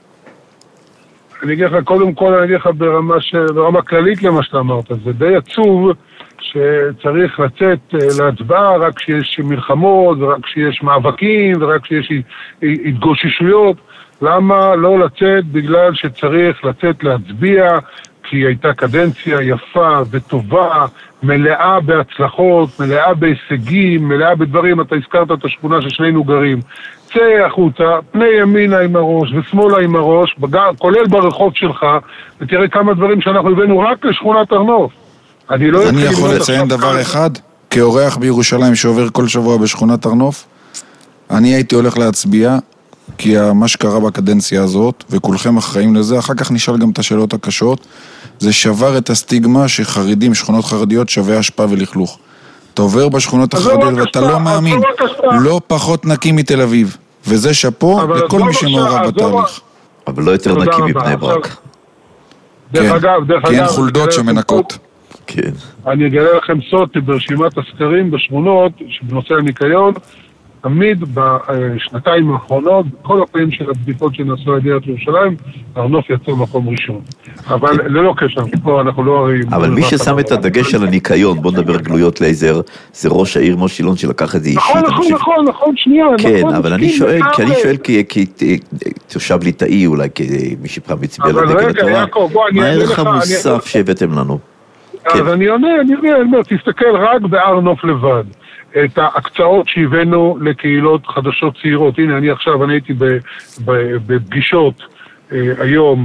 אני אגיד לך, קודם כל, אני אגיד לך ברמה, ש... ברמה כללית למה שאתה אמרת, זה די עצוב שצריך לצאת להצבעה רק כשיש מלחמות, ורק כשיש מאבקים, ורק כשיש התגוששויות. למה לא לצאת? בגלל שצריך לצאת להצביע, כי הייתה קדנציה יפה וטובה, מלאה בהצלחות, מלאה בהישגים, מלאה בדברים. אתה הזכרת את השכונה ששנינו גרים. צא החוצה, פני ימינה עם הראש ושמאלה עם הראש, כולל ברחוב שלך, ותראה כמה דברים שאנחנו הבאנו רק לשכונת הר נוף. אני לא אני יכול לציין דבר אחד, כאורח בירושלים שעובר כל שבוע בשכונת הר נוף, אני הייתי הולך להצביע, כי מה שקרה בקדנציה הזאת, וכולכם אחראים לזה, אחר כך נשאל גם את השאלות הקשות, זה שבר את הסטיגמה שחרדים, שכונות חרדיות שווה השפעה ולכלוך. אתה עובר בשכונות החרדיות ואתה לא מאמין, לא פחות נקי מתל אביב, וזה שפו לכל מי שמעורב בתהליך. אבל לא יותר נקי מבני ברק. דרך אגב, דרך אגב, כי אין חולדות שמנקות. כן. אני אגלה לכם סוד ברשימת הסקרים בשכונות, בנושא הניקיון, תמיד בשנתיים האחרונות, בכל הפעמים של הבדיקות שנעשו על ידי ירושלים, הר נוף יצא מקום ראשון. אבל ללא קשר, פה אנחנו לא הרי... אבל מי ששם את הדגש על הניקיון, בוא נדבר גלויות לייזר, זה ראש העיר משה ליאון שלקח את זה אישית. נכון, נכון, נכון, נכון, שנייה. כן, אבל אני שואל, כי אני שואל כתושב ליטאי, אולי כמי שפעם הצביע לדגל התורה, מה הערך המוסף שהבאתם לנו? אז אני עונה, אני עונה, תסתכל רק בהר נוף לבד. את ההקצאות שהבאנו לקהילות חדשות צעירות. הנה, אני עכשיו, אני הייתי בפגישות היום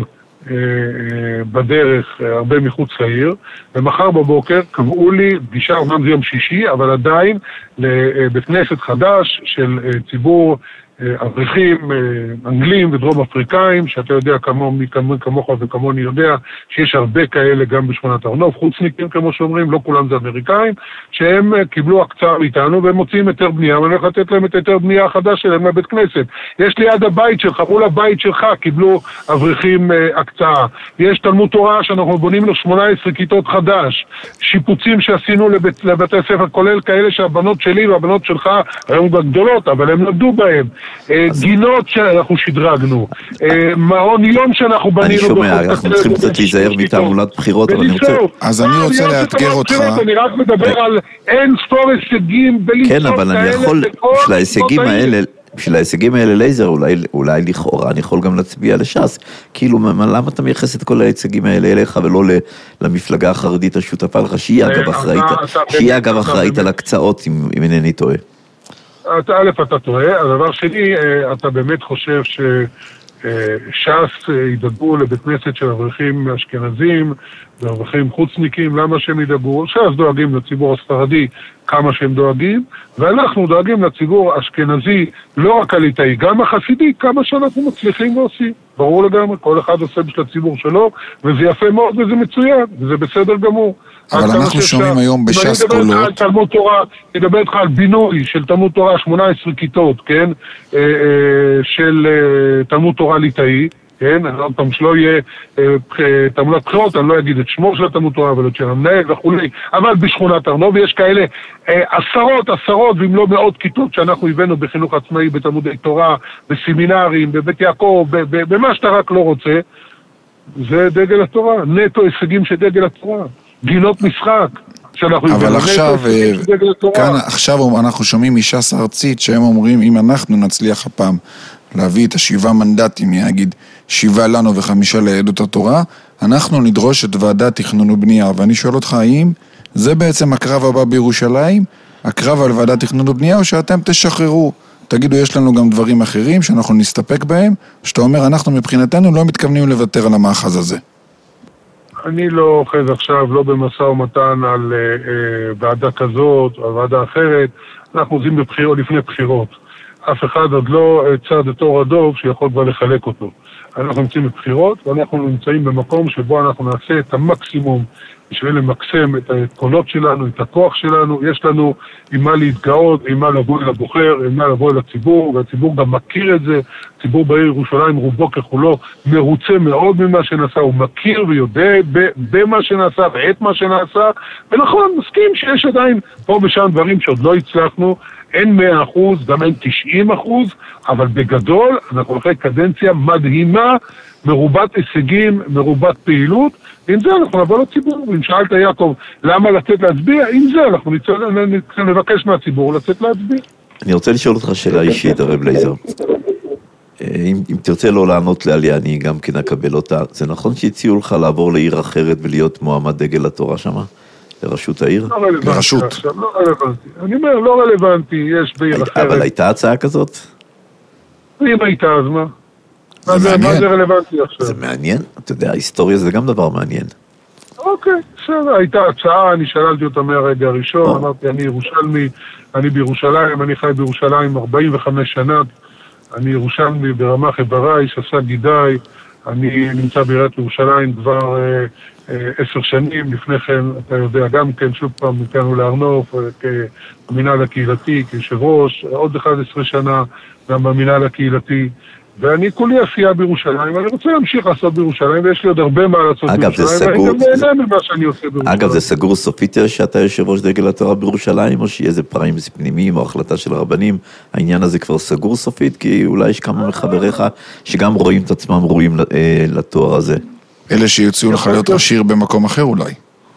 בדרך, הרבה מחוץ לעיר, ומחר בבוקר קבעו לי פגישה, אומנם זה יום שישי, אבל עדיין לבית כנסת חדש של ציבור אברכים אנגלים ודרום אפריקאים, שאתה יודע כמוך וכמוני יודע שיש הרבה כאלה גם בשכונת הר נוף, חוצניקים כמו שאומרים, לא כולם זה אמריקאים, שהם קיבלו הקצאה מאיתנו והם מוצאים היתר בנייה, ואני הולך לתת להם את היתר בנייה החדש שלהם לבית כנסת. יש ליד הבית שלך, מול הבית שלך קיבלו אברכים הקצאה. יש תלמוד תורה שאנחנו בונים לו שמונה עשרה כיתות חדש, שיפוצים שעשינו לבית, לבתי ספר, כולל כאלה שהבנות שלי והבנות שלך היום גדולות, אבל הם נדעו בהם. גינות שאנחנו שדרגנו, מעון יום שאנחנו בנינו. אני שומע, אנחנו צריכים קצת להיזהר מתעמולת בחירות, אבל אני רוצה... אז אני רוצה לאתגר אותך. אני רק מדבר על אין ספור הישגים בלי ספור כאלה. כן, אבל אני יכול, בשביל ההישגים האלה, בשביל ההישגים האלה לייזר, אולי, אולי לכאורה, אני יכול גם להצביע לש"ס. כאילו, למה אתה מייחס את כל ההישגים האלה אליך, ולא למפלגה החרדית השותפה לך, שהיא אגב אחראית, שהיא אגב אחראית על הקצאות, אם אינני טועה. א', אתה טועה, הדבר שני, אתה באמת חושב שש"ס ידאגו לבית כנסת של אברכים אשכנזים ואברכים חוצניקים, למה שהם ידאגו? ש"ס דואגים לציבור הספרדי כמה שהם דואגים, ואנחנו דואגים לציבור האשכנזי, לא רק הליטאי, גם החסידי, כמה שאנחנו מצליחים ועושים. ברור לגמרי, כל אחד עושה בשביל הציבור שלו, וזה יפה מאוד וזה מצוין, וזה בסדר גמור. אבל אנחנו שומעים היום בש"ס קולות. אני מדבר איתך על תלמוד תורה, אני מדבר איתך על בינוי של תלמוד תורה שמונה עשרה כיתות, כן? של תלמוד תורה ליטאי, כן? אני לא פעם שלא יהיה תעמולת בחירות, אני לא אגיד את שמו של התלמוד תורה, אבל את של המנהל וכולי, אבל בשכונת הר נוף יש כאלה עשרות, עשרות, ואם לא מאות כיתות שאנחנו הבאנו בחינוך עצמאי, בתלמודי תורה, בסמינרים, בבית יעקב, במה שאתה רק לא רוצה, זה דגל התורה, נטו הישגים של דגל התורה. גינות משחק, אבל עכשיו, כאן, עכשיו אנחנו שומעים מש"ס ארצית שהם אומרים, אם אנחנו נצליח הפעם להביא את השבעה מנדטים, יגיד שבעה לנו וחמישה ליהדות התורה, אנחנו נדרוש את ועדת תכנון ובנייה. ואני שואל אותך, האם זה בעצם הקרב הבא בירושלים, הקרב על ועדת תכנון ובנייה, או שאתם תשחררו, תגידו יש לנו גם דברים אחרים שאנחנו נסתפק בהם, שאתה אומר אנחנו מבחינתנו לא מתכוונים לוותר על המאחז הזה. אני לא אוחז עכשיו, לא במשא ומתן על אה, אה, ועדה כזאת או ועדה אחרת, אנחנו עושים בבחירות, לפני בחירות. אף אחד עוד לא צעד את אור הדוב שיכול כבר לחלק אותו. אנחנו נמצאים בבחירות, ואנחנו נמצאים במקום שבו אנחנו נעשה את המקסימום בשביל למקסם את הקולות שלנו, את הכוח שלנו. יש לנו עם מה להתגאות, עם מה לבוא אל הבוחר, עם מה לבוא אל הציבור, והציבור גם מכיר את זה. הציבור בעיר ירושלים רובו ככולו מרוצה מאוד ממה שנעשה, הוא מכיר ויודע במה שנעשה ואת מה שנעשה, ונכון, מסכים שיש עדיין פה ושם דברים שעוד לא הצלחנו, אין מאה אחוז, גם אין תשעים אחוז, אבל בגדול אנחנו אחרי קדנציה מדהימה, מרובת הישגים, מרובת פעילות, עם זה אנחנו נבוא לציבור. ואם שאלת יעקב למה לצאת להצביע, עם זה אנחנו נבקש מהציבור לצאת להצביע. אני רוצה לשאול אותך שאלה אישית, הרב לייזר. אם, אם תרצה לא לענות לעליה, אני גם כן אקבל אותה. זה נכון שהציעו לך לעבור לעיר אחרת ולהיות מועמד דגל התורה שמה? לראשות העיר? לא רלוונטי. לראשות. עכשיו, לא רלוונטי. אני אומר, לא רלוונטי, יש בעיר אחרת. אבל הייתה הצעה כזאת? אם הייתה, אז מה? זה מה זה רלוונטי עכשיו? זה מעניין. אתה יודע, ההיסטוריה זה גם דבר מעניין. אוקיי, בסדר, הייתה הצעה, אני שללתי אותה מהרגע הראשון, אמרתי, אני ירושלמי, אני בירושלים, אני חי בירושלים ארבעים וחמש שנה, אני ירושלמי ברמ"ח איבריי, שס"ה גידיי, אני נמצא בעיריית ירושלים כבר אה, אה, עשר שנים, לפני כן, אתה יודע, גם כן, שוב פעם, ניתנו להרנוף, כמינהל הקהילתי, כיושב ראש, עוד אחת עשרה שנה, גם במינהל הקהילתי, ואני כולי עשייה בירושלים, ואני רוצה להמשיך לעשות בירושלים, ויש לי עוד הרבה מה לעשות אגב, בירושלים, ואני גם נהנה ממה שאני עושה בירושלים. אגב, זה סגור סופית שאתה יושב ראש דגל התורה בירושלים, או שיהיה איזה פריים פנימיים, או החלטה של הרבנים, העניין הזה כבר סגור סופית, כי אולי יש כמה מחבריך שגם רואים את עצמם ראויים לתואר הזה. אלה שיוצאו לך להיות ראש עיר במקום אחר אולי.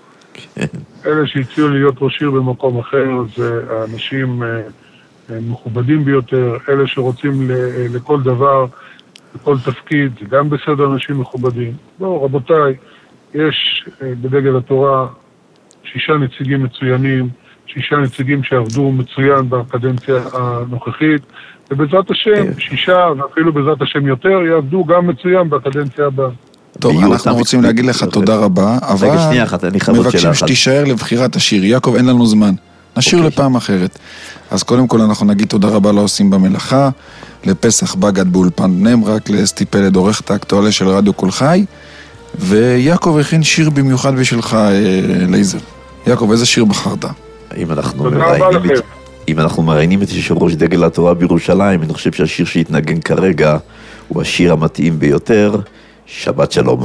אלה שיציעו להיות ראש עיר במקום אחר, זה האנשים מכובדים ביותר, אלה שרוצים לכל דבר, לכל תפקיד, זה גם בסדר אנשים מכובדים. לא, רבותיי, יש בדגל התורה שישה נציגים מצוינים, שישה נציגים שעבדו מצוין בקדנציה הנוכחית, ובעזרת השם, שישה, ואפילו בעזרת השם יותר, יעבדו גם מצוין בקדנציה הבאה. טוב, אנחנו רוצים להגיד לך תודה רבה, אבל מבקשים שתישאר לבחירת השיר. יעקב, אין לנו זמן. נשאיר לפעם אחרת. אז קודם כל אנחנו נגיד תודה רבה לעושים במלאכה, לפסח בגד באולפן בני ברק, לאסתי פלד עורכת האקטואליה של רדיו כל חי, ויעקב הכין שיר במיוחד בשבילך, לייזר. יעקב, איזה שיר בחרת? אם אנחנו מראיינים את, אם אנחנו מראיינים את יושב ראש דגל התורה בירושלים, אני חושב שהשיר שהתנגן כרגע הוא השיר המתאים ביותר, שבת שלום.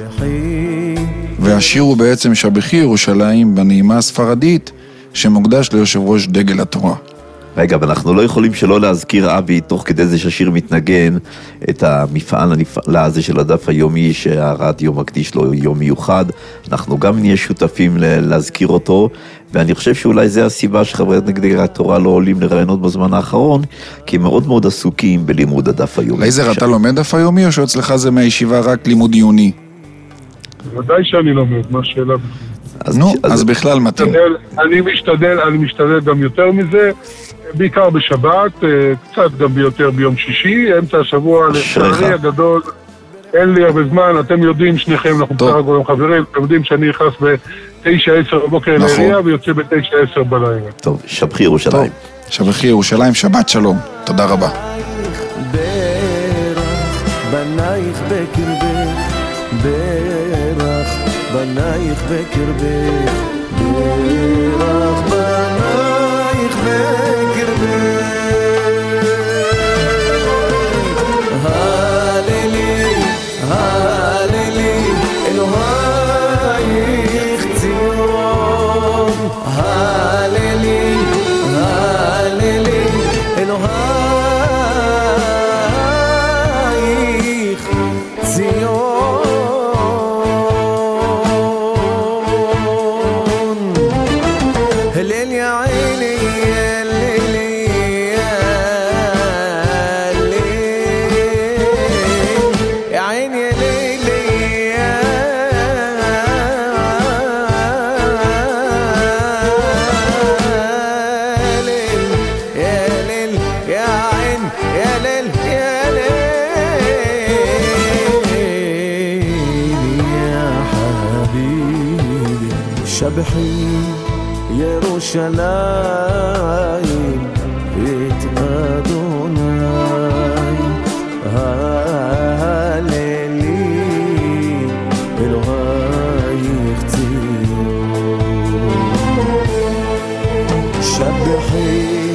והשיר הוא בעצם שבחי ירושלים בנעימה הספרדית, שמוקדש ליושב ראש דגל התורה. רגע, אבל אנחנו לא יכולים שלא להזכיר, אבי, תוך כדי זה שהשיר מתנגן, את המפעל הנפלא הזה של הדף היומי שהרדיו מקדיש לו יום מיוחד. אנחנו גם נהיה שותפים להזכיר אותו, ואני חושב שאולי זה הסיבה שחברי דגל התורה לא עולים לרעיונות בזמן האחרון, כי הם מאוד מאוד עסוקים בלימוד הדף היומי. לייזר, אתה לומד דף היומי או שאצלך זה מהישיבה רק לימוד עיוני? ודאי שאני לומד, מה השאלה? אז נו, אז בכלל מתאים. אני משתדל, אני משתדל גם יותר מזה, בעיקר בשבת, קצת גם ביותר ביום שישי, אמצע השבוע, לצערי הגדול, אין לי הרבה זמן, אתם יודעים, שניכם, אנחנו בסך הכל חברים, אתם יודעים שאני נכנס ב-תשע עשר בבוקר לעירייה, ויוצא ב-תשע עשר בלילה. טוב, שבחי ירושלים. שבחי ירושלים, שבת שלום. תודה רבה. בנייך בקרבך, ברך, בנייך בקרבך, ברך, בנייך בקרבך. הללי, הללי, אלוהייך ציון. הללי, הללי, אלוהייך ציון. הלל יא עיני הללי יא עיני הללי יא הלל יא עין יא הלל יא حبيبي شبحي يروشلايم את אדוני הללי רוחי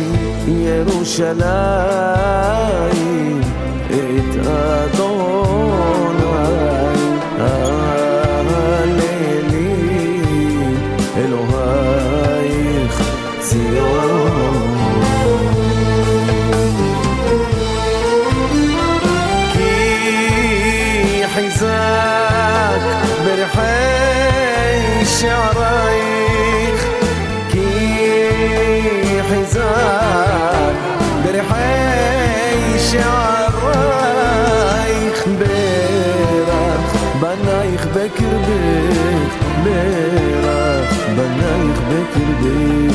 ירושלים את אדוני הללי אלוהיך ציון כי חיזק ברחי שערייך כי חיזק ברחי שערייך ברך בנייך בקרבך ברך בנייך בקרבך